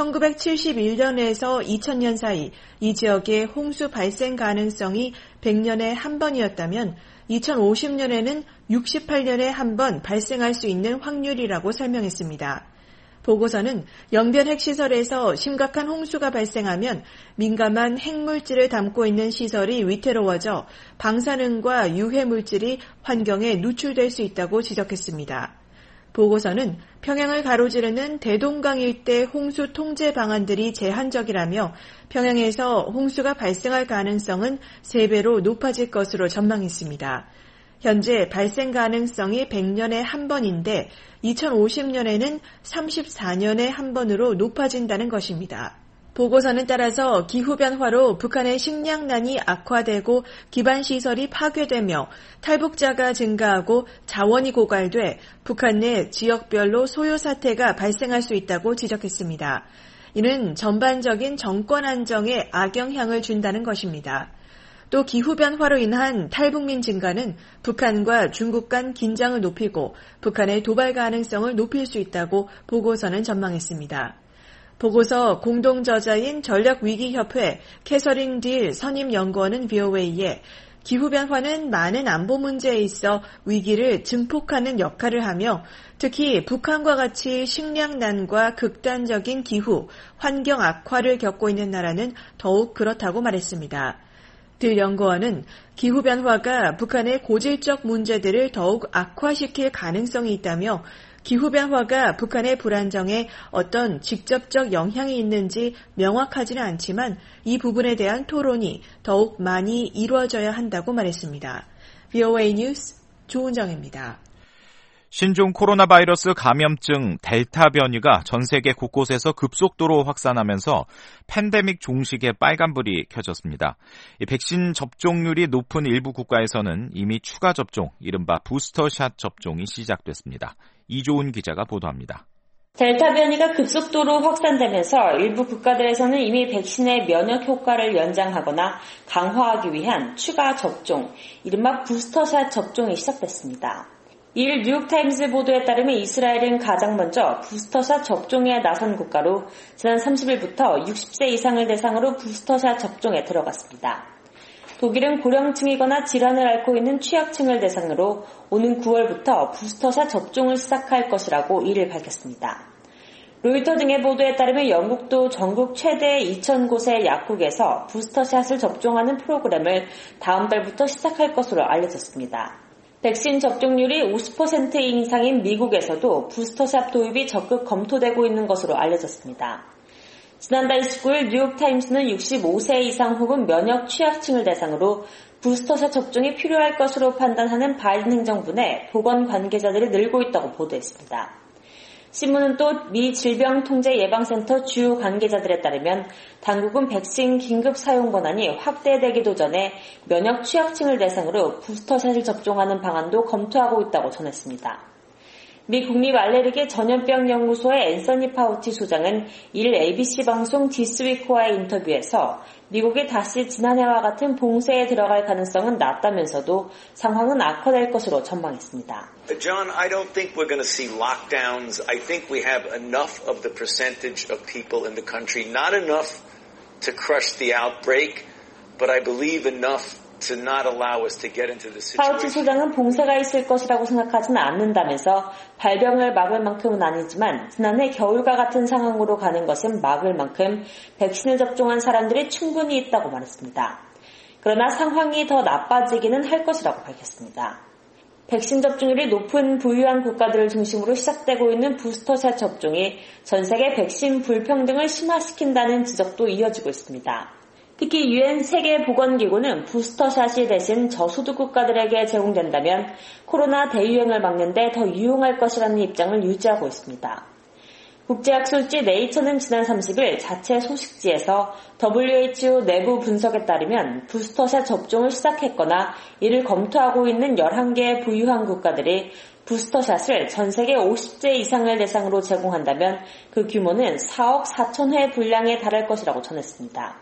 1971년에서 2000년 사이 이 지역의 홍수 발생 가능성이 100년에 한 번이었다면 2050년에는 68년에 한 번 발생할 수 있는 확률이라고 설명했습니다. 보고서는 영변 핵시설에서 심각한 홍수가 발생하면 민감한 핵물질을 담고 있는 시설이 위태로워져 방사능과 유해물질이 환경에 노출될 수 있다고 지적했습니다. 보고서는 평양을 가로지르는 대동강 일대 홍수 통제 방안들이 제한적이라며 평양에서 홍수가 발생할 가능성은 3배로 높아질 것으로 전망했습니다. 현재 발생 가능성이 100년에 한 번인데 2050년에는 34년에 한 번으로 높아진다는 것입니다. 보고서는 따라서 기후변화로 북한의 식량난이 악화되고 기반시설이 파괴되며 탈북자가 증가하고 자원이 고갈돼 북한 내 지역별로 소요 사태가 발생할 수 있다고 지적했습니다. 이는 전반적인 정권 안정에 악영향을 준다는 것입니다. 또 기후변화로 인한 탈북민 증가는 북한과 중국 간 긴장을 높이고 북한의 도발 가능성을 높일 수 있다고 보고서는 전망했습니다. 보고서 공동저자인 전략위기협회 캐서린 딜 선임연구원은 VOA에 기후변화는 많은 안보 문제에 있어 위기를 증폭하는 역할을 하며 특히 북한과 같이 식량난과 극단적인 기후, 환경 악화를 겪고 있는 나라는 더욱 그렇다고 말했습니다. 들 연구원은 기후변화가 북한의 고질적 문제들을 더욱 악화시킬 가능성이 있다며 기후변화가 북한의 불안정에 어떤 직접적 영향이 있는지 명확하지는 않지만 이 부분에 대한 토론이 더욱 많이 이루어져야 한다고 말했습니다. VOA 뉴스 조은정입니다. 신종 코로나 바이러스 감염증 델타 변이가 전 세계 곳곳에서 급속도로 확산하면서 팬데믹 종식의 빨간불이 켜졌습니다. 이 백신 접종률이 높은 일부 국가에서는 이미 추가 접종, 이른바 부스터샷 접종이 시작됐습니다. 이조은 기자가 보도합니다. 델타 변이가 급속도로 확산되면서 일부 국가들에서는 이미 백신의 면역 효과를 연장하거나 강화하기 위한 추가 접종, 이른바 부스터샷 접종이 시작됐습니다. 이일 뉴욕타임스 보도에 따르면 이스라엘은 가장 먼저 부스터샷 접종에 나선 국가로 지난 30일부터 60세 이상을 대상으로 부스터샷 접종에 들어갔습니다. 독일은 고령층이거나 질환을 앓고 있는 취약층을 대상으로 오는 9월부터 부스터샷 접종을 시작할 것이라고 이를 밝혔습니다. 로이터 등의 보도에 따르면 영국도 전국 최대 2,000곳의 약국에서 부스터샷을 접종하는 프로그램을 다음 달부터 시작할 것으로 알려졌습니다. 백신 접종률이 50% 이상인 미국에서도 부스터샷 도입이 적극 검토되고 있는 것으로 알려졌습니다. 지난달 19일 뉴욕타임스는 65세 이상 혹은 면역 취약층을 대상으로 부스터샷 접종이 필요할 것으로 판단하는 바이든 행정부 내 보건 관계자들이 늘고 있다고 보도했습니다. 신문은 또 미 질병통제예방센터 주요 관계자들에 따르면 당국은 백신 긴급 사용 권한이 확대되기도 전에 면역 취약층을 대상으로 부스터샷을 접종하는 방안도 검토하고 있다고 전했습니다. 미 국립알레르기 전염병 연구소의 앤서니 파우치 소장은 이일 ABC 방송 디스위크와의 인터뷰에서 미국이 다시 지난해와 같은 봉쇄에 들어갈 가능성은 낮다면서도 상황은 악화될 것으로 전망했습니다. John, I don't think we're going to see lockdowns. I think we have enough of the percentage of people in the country, not enough to crush the outbreak, but I believe enough to not allow us to get into the situation. 파우치 소장은 봉쇄가 있을 것이라고 생각하지는 않는다면서 발병을 막을 만큼은 아니지만 지난해 겨울과 같은 상황으로 가는 것은 막을 만큼 백신을 접종한 사람들이 충분히 있다고 말했습니다. 그러나 상황이 더 나빠지기는 할 것이라고 밝혔습니다. 백신 접종률이 높은 부유한 국가들을 중심으로 시작되고 있는 부스터샷 접종이 전 세계 백신 불평등을 심화시킨다는 지적도 이어지고 있습니다. 특히 유엔 세계보건기구는 부스터샷이 대신 저소득 국가들에게 제공된다면 코로나 대유행을 막는 데 더 유용할 것이라는 입장을 유지하고 있습니다. 국제학술지 네이처는 지난 30일 자체 소식지에서 WHO 내부 분석에 따르면 부스터샷 접종을 시작했거나 이를 검토하고 있는 11개의 부유한 국가들이 부스터샷을 전 세계 50세 이상을 대상으로 제공한다면 그 규모는 4억 4천 회 분량에 달할 것이라고 전했습니다.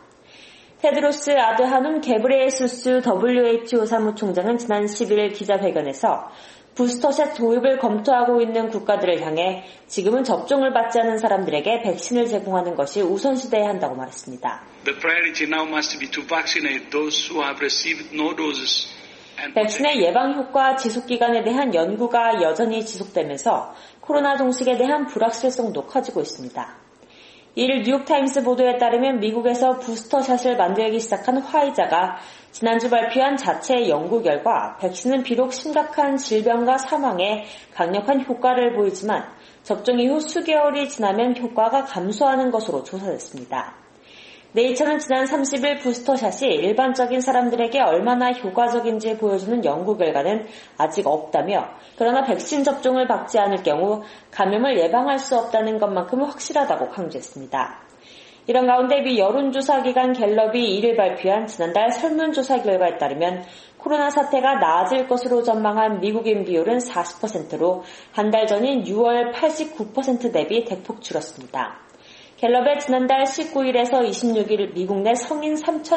테드로스 아드하눔 게브레예수스 WHO 사무총장은 지난 11일 기자회견에서 부스터샷 도입을 검토하고 있는 국가들을 향해 지금은 접종을 받지 않은 사람들에게 백신을 제공하는 것이 우선시돼야 한다고 말했습니다. The priority now must be to vaccinate those who have received no doses. 백신의 예방 효과 지속 기간에 대한 연구가 여전히 지속되면서 코로나 종식에 대한 불확실성도 커지고 있습니다. 이일 뉴욕타임스 보도에 따르면 미국에서 부스터샷을 만들기 시작한 화이자가 지난주 발표한 자체 연구 결과 백신은 비록 심각한 질병과 사망에 강력한 효과를 보이지만 접종 이후 수개월이 지나면 효과가 감소하는 것으로 조사됐습니다. 네이처는 지난 30일 부스터샷이 일반적인 사람들에게 얼마나 효과적인지 보여주는 연구 결과는 아직 없다며 그러나 백신 접종을 받지 않을 경우 감염을 예방할 수 없다는 것만큼은 확실하다고 강조했습니다. 이런 가운데 미 여론조사기관 갤럽이 2일 발표한 지난달 설문조사 결과에 따르면 코로나 사태가 나아질 것으로 전망한 미국인 비율은 40%로 한 달 전인 6월 89% 대비 대폭 줄었습니다. 갤럽의 지난달 19일에서 26일 미국 내 성인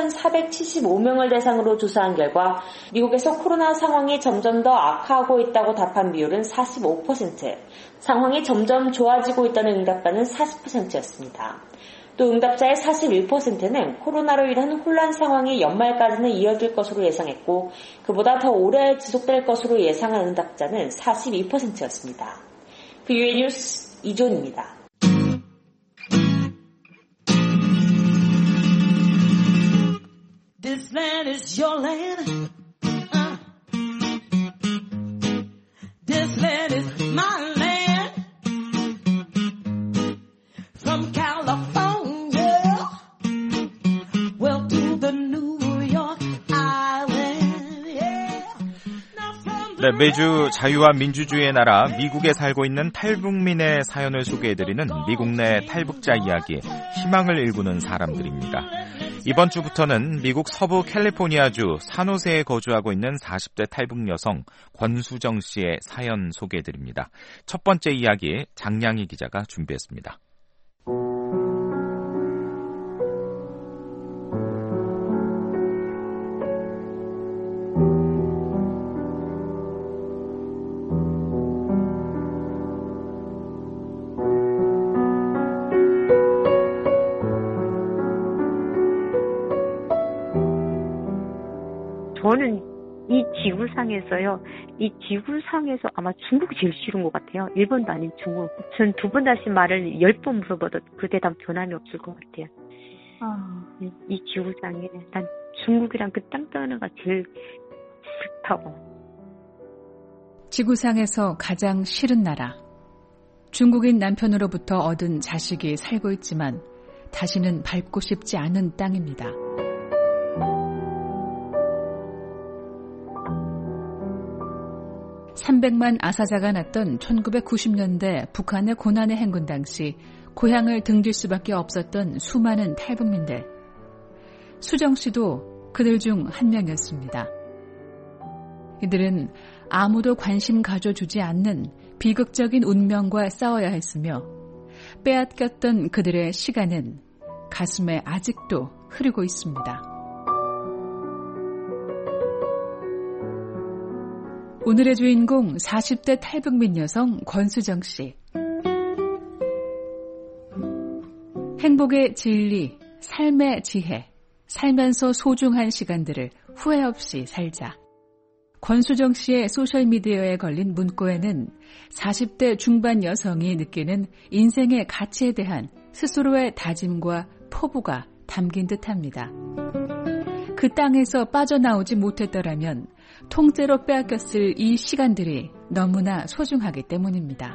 3,475명을 대상으로 조사한 결과 미국에서 코로나 상황이 점점 더 악화하고 있다고 답한 비율은 45%, 상황이 점점 좋아지고 있다는 응답자는 40%였습니다. 또 응답자의 41%는 코로나로 인한 혼란 상황이 연말까지는 이어질 것으로 예상했고 그보다 더 오래 지속될 것으로 예상한 응답자는 42%였습니다. VOA 뉴스 이존입니다. This This land is your land. This land is my land. From California, well to the New York Island. Yeah. 네, 매주 자유와 민주주의의 나라 미국에 살고 있는 탈북민의 사연을 소개해드리는 미국 내 탈북자 이야기, 희망을 일구는 사람들입니다. 이번 주부터는 미국 서부 캘리포니아주 산호세에 거주하고 있는 40대 탈북 여성 권수정 씨의 사연 소개해드립니다. 첫 번째 이야기 장량희 기자가 준비했습니다. 저는 이 지구상에서요, 이 지구상에서 아마 중국이 제일 싫은 것 같아요. 일본도 아닌 중국. 전 두 번 다시 말을 10번 물어봐도 그 대답 변함이 없을 것 같아요. 이 지구상에 난 중국이랑 그 땅덩어리가 제일 싫다고. 지구상에서 가장 싫은 나라. 중국인 남편으로부터 얻은 자식이 살고 있지만 다시는 밟고 싶지 않은 땅입니다. 300만 아사자가 났던 1990년대 북한의 고난의 행군 당시 고향을 등질 수밖에 없었던 수많은 탈북민들. 수정 씨도 그들 중 한 명이었습니다. 이들은 아무도 관심 가져주지 않는 비극적인 운명과 싸워야 했으며 빼앗겼던 그들의 시간은 가슴에 아직도 흐르고 있습니다. 오늘의 주인공 40대 탈북민 여성 권수정 씨. 행복의 진리, 삶의 지혜, 살면서 소중한 시간들을 후회 없이 살자. 권수정 씨의 소셜미디어에 걸린 문구에는 40대 중반 여성이 느끼는 인생의 가치에 대한 스스로의 다짐과 포부가 담긴 듯합니다. 그 땅에서 빠져나오지 못했더라면 통째로 빼앗겼을 이 시간들이 너무나 소중하기 때문입니다.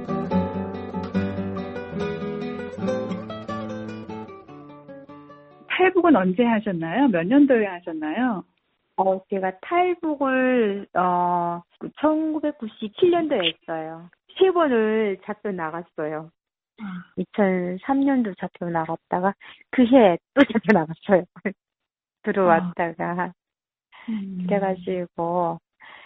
탈북은 언제 하셨나요? 몇 년도에 하셨나요? 제가 탈북을 1997년도에 했어요. 3번을 잡혀 나갔어요. 2003년도 잡혀 나갔다가 그해 또 잡혀 나갔어요. 들어왔다가 그래가지고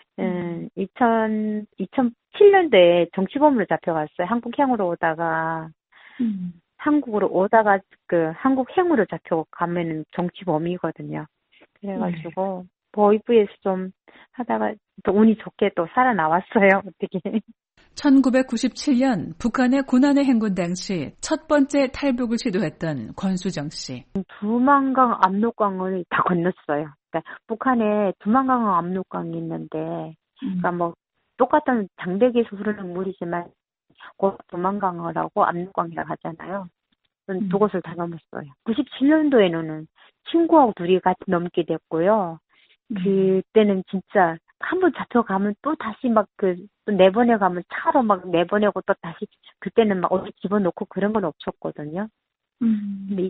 2007년도에 정치범으로 잡혀갔어요. 한국행으로 오다가 한국으로 오다가 그 한국행으로 잡혀가면은 정치범이거든요. 그래가지고 보이부에서 좀 하다가 또 운이 좋게 또 살아나왔어요. 어떻게. 1997년 북한의 고난의 행군 당시 첫 번째 탈북을 시도했던 권수정 씨. 두만강 압록강을 다 건넜어요. 그러니까 북한에 두만강 압록강이 있는데, 그러니까 뭐 똑같은 장대기에서 흐르는 물이지만 두만강을 하고 압록강이라고 하잖아요. 두 곳을 다 넘었어요. 97년도에는 친구하고 둘이 같이 넘게 됐고요. 그때는 진짜 한번 잡혀가면 또 다시 막 또 내보내 가면 차로 막 내보내고 또 다시 그때는 막 어디 집어넣고 그런 건 없었거든요. 근데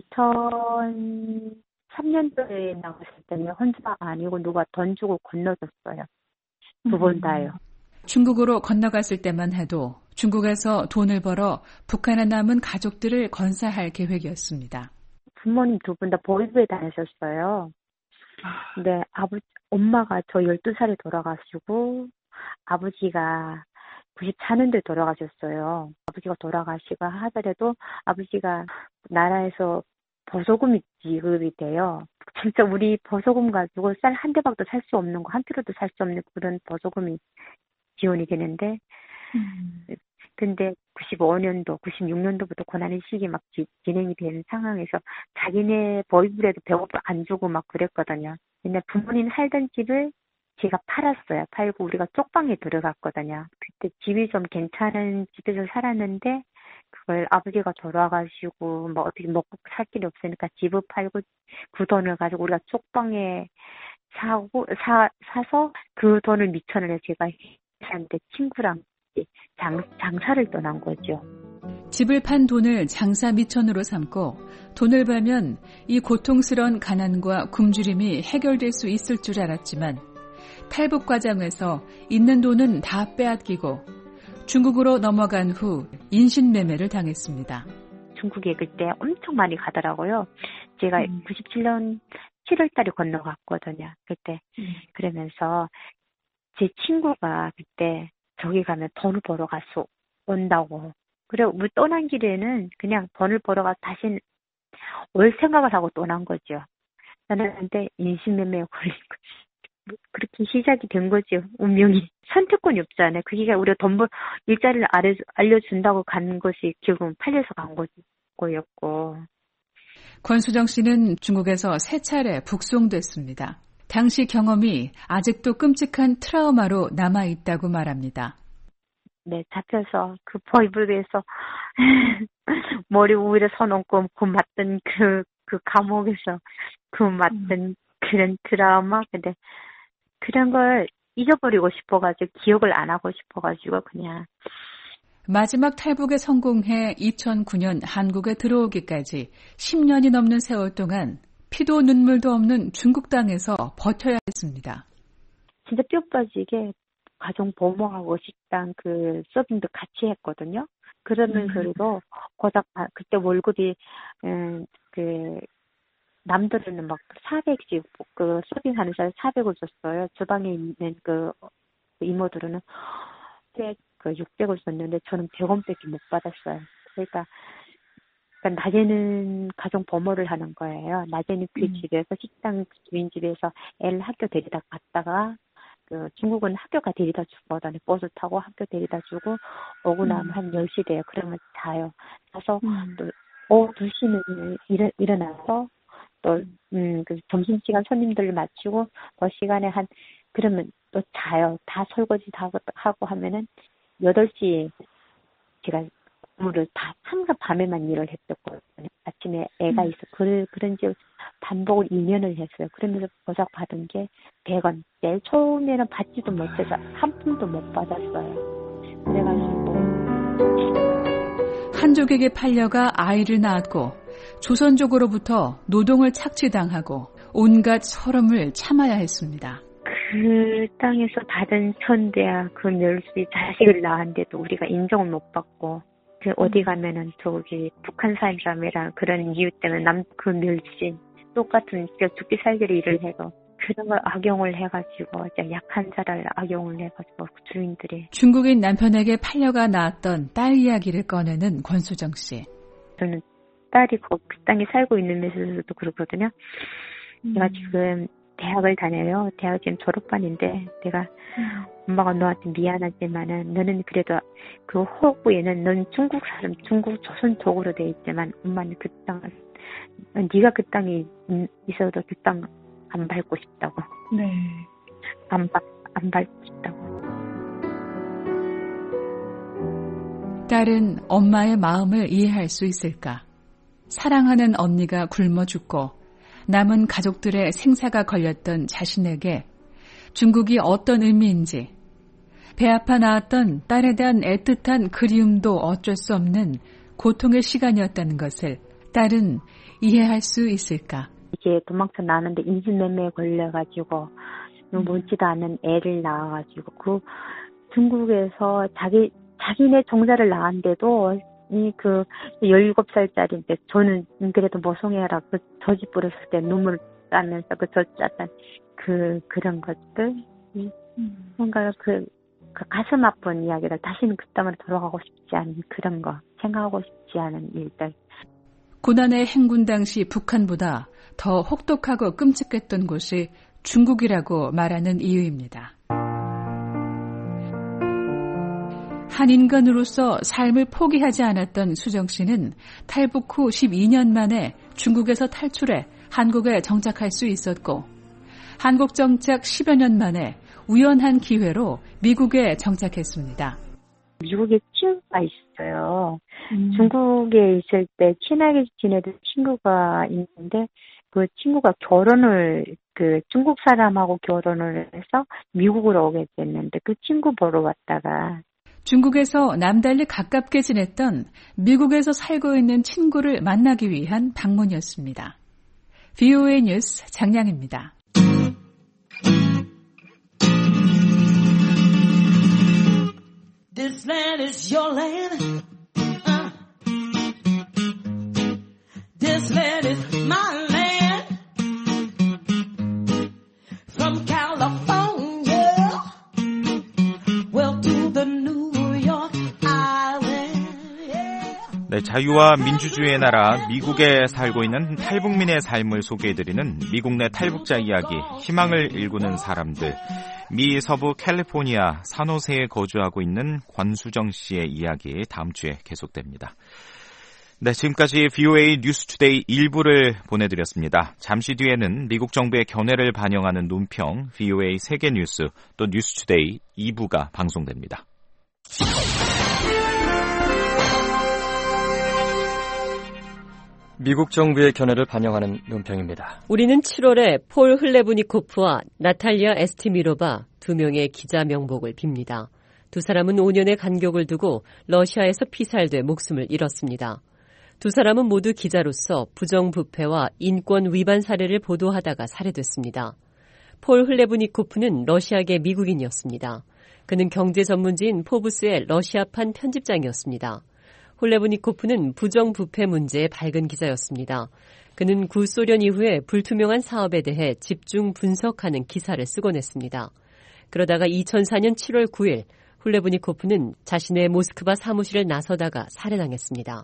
2003년도에 나갔을 때는 혼자 아니고 누가 돈 주고 건너줬어요. 두 번 다요. 중국으로 건너갔을 때만 해도 중국에서 돈을 벌어 북한에 남은 가족들을 건사할 계획이었습니다. 부모님 두 분 다 보이부에 다니셨어요. 근데 엄마가 저 12살에 돌아가시고 아버지가 94년도에 돌아가셨어요. 아버지가 돌아가시고 하더라도 아버지가 나라에서 보조금이 지급이 돼요. 진짜 우리 보조금 가지고 쌀 한 대박도 살 수 없는 거, 한 킬로도 살 수 없는 그런 보조금이 지원이 되는데 근데 95년도, 96년도부터 고난의식이 막 진행이 되는 상황에서 자기네 보이부에도 배고파 안 주고 막 그랬거든요. 근데 부모님 살던 집을 제가 팔았어요. 팔고 우리가 쪽방에 들어갔거든요. 그때 집이 좀 괜찮은 집에서 살았는데 그걸 아버지가 돌아가시고 뭐 어떻게 먹고 살 길이 없으니까 집을 팔고 그 돈을 가지고 우리가 쪽방에 사서 그 돈을 미천을 제가 회사한테 친구랑 장사를 떠난 거죠. 집을 판 돈을 장사 미천으로 삼고 돈을 벌면 이 고통스러운 가난과 굶주림이 해결될 수 있을 줄 알았지만 탈북 과정에서 있는 돈은 다 빼앗기고 중국으로 넘어간 후 인신매매를 당했습니다. 중국에 그때 엄청 많이 가더라고요. 제가 97년 7월 달에 건너갔거든요. 그때. 그러면서 제 친구가 그때 저기 가면 돈을 벌어 가서 온다고. 그래, 우리 떠난 길에는 그냥 돈을 벌어 가서 다시 올 생각을 하고 떠난 거죠. 나는 근데 인신매매에 걸린 거지. 그렇게 시작이 된 거죠. 운명이. 선택권이 없잖아요. 그게 우리가 일자리를 알려준다고 간 것이 결국은 팔려서 간 거였고. 권수정 씨는 중국에서 3차례 북송됐습니다. 당시 경험이 아직도 끔찍한 트라우마로 남아있다고 말합니다. 네, 잡혀서 그 보이브에서 머리 위에 손 얹고 그 맞던 그 감옥에서 그 맞던 그런 트라우마. 근데 그런 걸 잊어버리고 싶어가지고 기억을 안 하고 싶어가지고 그냥. 마지막 탈북에 성공해 2009년 한국에 들어오기까지 10년이 넘는 세월 동안 피도 눈물도 없는 중국 땅에서 버텨야 했습니다. 진짜 뼈 빠지게 가정 보모하고 식당 그 서빙도 같이 했거든요. 그러면서도 고작 그때 월급이 남들은 막 400씩 그 서빙하는 사람 400을 줬어요. 주방에 있는 그 이모들은 600을 줬는데 저는 100원밖에 못 받았어요. 그러니까 낮에는 가정 보모를 하는 거예요. 낮에는 그 집에서 식당 주인 집에서 애를 학교 데리다 갔다가 그 중국은 학교가 데리다 주거든요. 버스 타고 학교 데리다 주고 오고 나면 한 10시 돼요. 그러면 자요. 자서 또 오후 2시는 일어나서 또 그 점심시간 손님들을 맞추고 그 시간에 그러면 또 자요. 다 설거지 다 하고 하면은 8시에 제가 업무를 항상 밤에만 일을 했었거든요. 아침에 애가 있어. 그런지 반복을 2년을 했어요. 그러면서 보석 받은 게 100원. 제일 처음에는 받지도 못해서 한 푼도 못 받았어요. 그래가지고 한족에게 팔려가 아이를 낳았고 조선족으로부터 노동을 착취당하고 온갖 서름을 참아야 했습니다. 그 땅에서 받은 천대야 그 멸시 자식을 낳았는데도 우리가 인정을 못 받고 그 어디 가면은 저기 북한 사람이랑 그런 이유 때문에 그 멸시 똑같은 죽기 살기를 일을 해서 그런 걸 악용을 해가지고 약한 자를 악용을 해가지고 그 주인들이 중국인 남편에게 팔려가 낳았던 딸 이야기를 꺼내는 권수정 씨. 저는 딸이 그 땅에 살고 있는 데서도 그렇거든요. 내가 지금 대학을 다녀요. 대학 지금 졸업반인데 내가 엄마가 너한테 미안하지만은 너는 그래도 그 호구에는 넌 중국 사람, 중국 조선 쪽으로 돼 있지만 엄마는 그 땅을 네가 그 땅에 있어도 그 땅 안 밟고 싶다고. 네. 안 밟고 싶다고. 딸은 엄마의 마음을 이해할 수 있을까? 사랑하는 언니가 굶어 죽고 남은 가족들의 생사가 걸렸던 자신에게 중국이 어떤 의미인지 배 아파 낳았던 딸에 대한 애틋한 그리움도 어쩔 수 없는 고통의 시간이었다는 것을 딸은 이해할 수 있을까? 이게 도망쳐 나왔는데 인신매매에 걸려가지고 묻지도 않은 애를 낳아가지고 그 중국에서 자기네 종자를 낳았는데도 그 17살짜리인데 저는 그래도 모성애라 그 저지 뿌렸을 때 눈물 나면서 그 저지 짰던 그런 것들 뭔가 그 가슴 아픈 이야기를 다시는 그 땅으로 돌아가고 싶지 않은 그런 거 생각하고 싶지 않은 일들. 고난의 행군 당시 북한보다 더 혹독하고 끔찍했던 곳이 중국이라고 말하는 이유입니다. 한 인간으로서 삶을 포기하지 않았던 수정 씨는 탈북 후 12년 만에 중국에서 탈출해 한국에 정착할 수 있었고 한국 정착 10여 년 만에 우연한 기회로 미국에 정착했습니다. 미국에 친구가 있어요. 중국에 있을 때 친하게 지내던 친구가 있는데 그 친구가 중국 사람하고 결혼을 해서 미국으로 오게 됐는데 그 친구 보러 왔다가 중국에서 남달리 가깝게 지냈던 미국에서 살고 있는 친구를 만나기 위한 방문이었습니다. VOA 뉴스 장량입니다. This land is your land. This land is my land. From California, well to the New York Island. 네, 자유와 민주주의의 나라 미국에 살고 있는 탈북민의 삶을 소개해드리는 미국 내 탈북자 이야기, 희망을 일구는 사람들. 미 서부 캘리포니아 산호세에 거주하고 있는 권수정 씨의 이야기 다음 주에 계속됩니다. 네, 지금까지 VOA 뉴스투데이 1부를 보내드렸습니다. 잠시 뒤에는 미국 정부의 견해를 반영하는 논평 VOA 세계뉴스 또 뉴스투데이 2부가 방송됩니다. 미국 정부의 견해를 반영하는 논평입니다. 우리는 7월에 폴 흘레브니코프와 나탈리아 에스티미로바 두 명의 기자 명복을 빕니다. 두 사람은 5년의 간격을 두고 러시아에서 피살돼 목숨을 잃었습니다. 두 사람은 모두 기자로서 부정부패와 인권 위반 사례를 보도하다가 살해됐습니다. 폴 흘레브니코프는 러시아계 미국인이었습니다. 그는 경제 전문지인 포브스의 러시아판 편집장이었습니다. 홀레브니코프는 부정부패 문제의 밝은 기자였습니다. 그는 구소련 이후에 불투명한 사업에 대해 집중 분석하는 기사를 쓰곤 했습니다. 그러다가 2004년 7월 9일 홀레브니코프는 자신의 모스크바 사무실을 나서다가 살해당했습니다.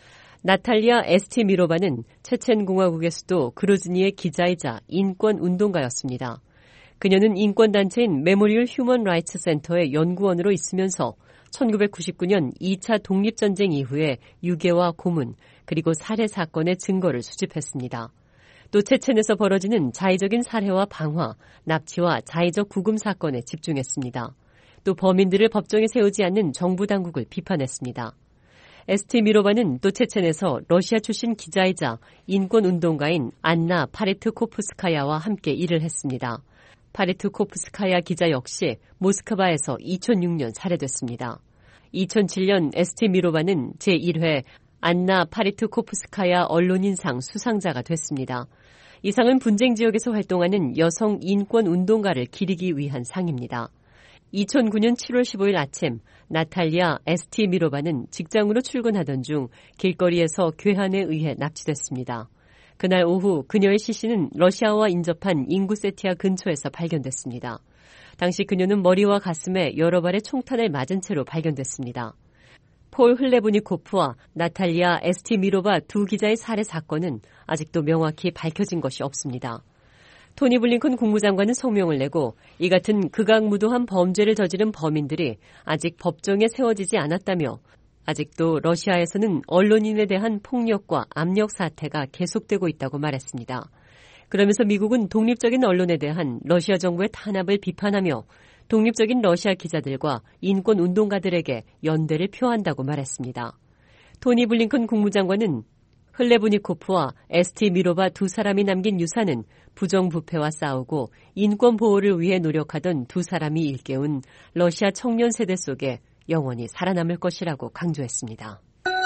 나탈리아 에스티미로바는 체첸공화국의 수도 그로즈니의 기자이자 인권운동가였습니다. 그녀는 인권단체인 메모리얼 휴먼 라이츠 센터의 연구원으로 있으면서 1999년 2차 독립전쟁 이후에 유괴와 고문 그리고 살해 사건의 증거를 수집했습니다. 또 체첸에서 벌어지는 자의적인 살해와 방화, 납치와 자의적 구금 사건에 집중했습니다. 또 범인들을 법정에 세우지 않는 정부 당국을 비판했습니다. 에스티미로바는 또 체첸에서 러시아 출신 기자이자 인권운동가인 안나 파레트코프스카야와 함께 일을 했습니다. 파레트코프스카야 기자 역시 모스크바에서 2006년 살해됐습니다. 2007년 에스티미로바는 제1회 안나 파레트코프스카야 언론인상 수상자가 됐습니다. 이 상은 분쟁 지역에서 활동하는 여성 인권운동가를 기리기 위한 상입니다. 2009년 7월 15일 아침 나탈리아 에스티미로바는 직장으로 출근하던 중 길거리에서 괴한에 의해 납치됐습니다. 그날 오후 그녀의 시신은 러시아와 인접한 잉구세티아 근처에서 발견됐습니다. 당시 그녀는 머리와 가슴에 여러 발의 총탄을 맞은 채로 발견됐습니다. 폴 흘레브니코프와 나탈리아 에스티미로바 두 기자의 살해 사건은 아직도 명확히 밝혀진 것이 없습니다. 토니 블링컨 국무장관은 성명을 내고 이 같은 극악무도한 범죄를 저지른 범인들이 아직 법정에 세워지지 않았다며 아직도 러시아에서는 언론인에 대한 폭력과 압력 사태가 계속되고 있다고 말했습니다. 그러면서 미국은 독립적인 언론에 대한 러시아 정부의 탄압을 비판하며 독립적인 러시아 기자들과 인권운동가들에게 연대를 표한다고 말했습니다. 토니 블링컨 국무장관은 흘레브니코프와 에스티미로바 두 사람이 남긴 유산은 부정부패와 싸우고 인권 보호를 위해 노력하던 두 사람이 일깨운 러시아 청년 세대 속에 영원히 살아남을 것이라고 강조했습니다.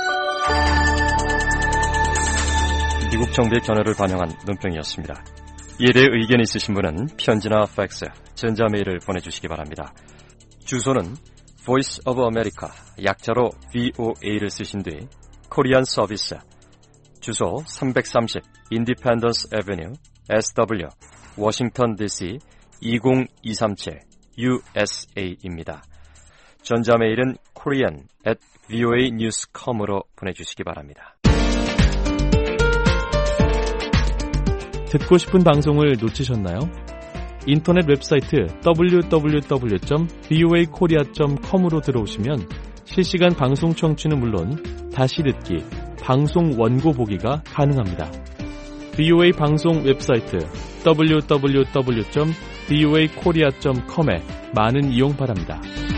미국 정부의 견해를 반영한 논평이었습니다. 이에 대해 의견이 있으신 분은 편지나 팩스, 전자메일을 보내주시기 바랍니다. 주소는 Voice of America, 약자로 VOA를 쓰신 뒤 코리안 서비스, 주소 330 Independence Avenue, SW, 워싱턴 DC 20237 USA입니다. 전자메일은 korean@voanews.com으로 보내주시기 바랍니다. 듣고 싶은 방송을 놓치셨나요? 인터넷 웹사이트 www.voakorea.com으로 들어오시면 실시간 방송 청취는 물론 다시 듣기, 방송 원고 보기가 가능합니다. VOA 방송 웹사이트 www.voakorea.com에 많은 이용 바랍니다.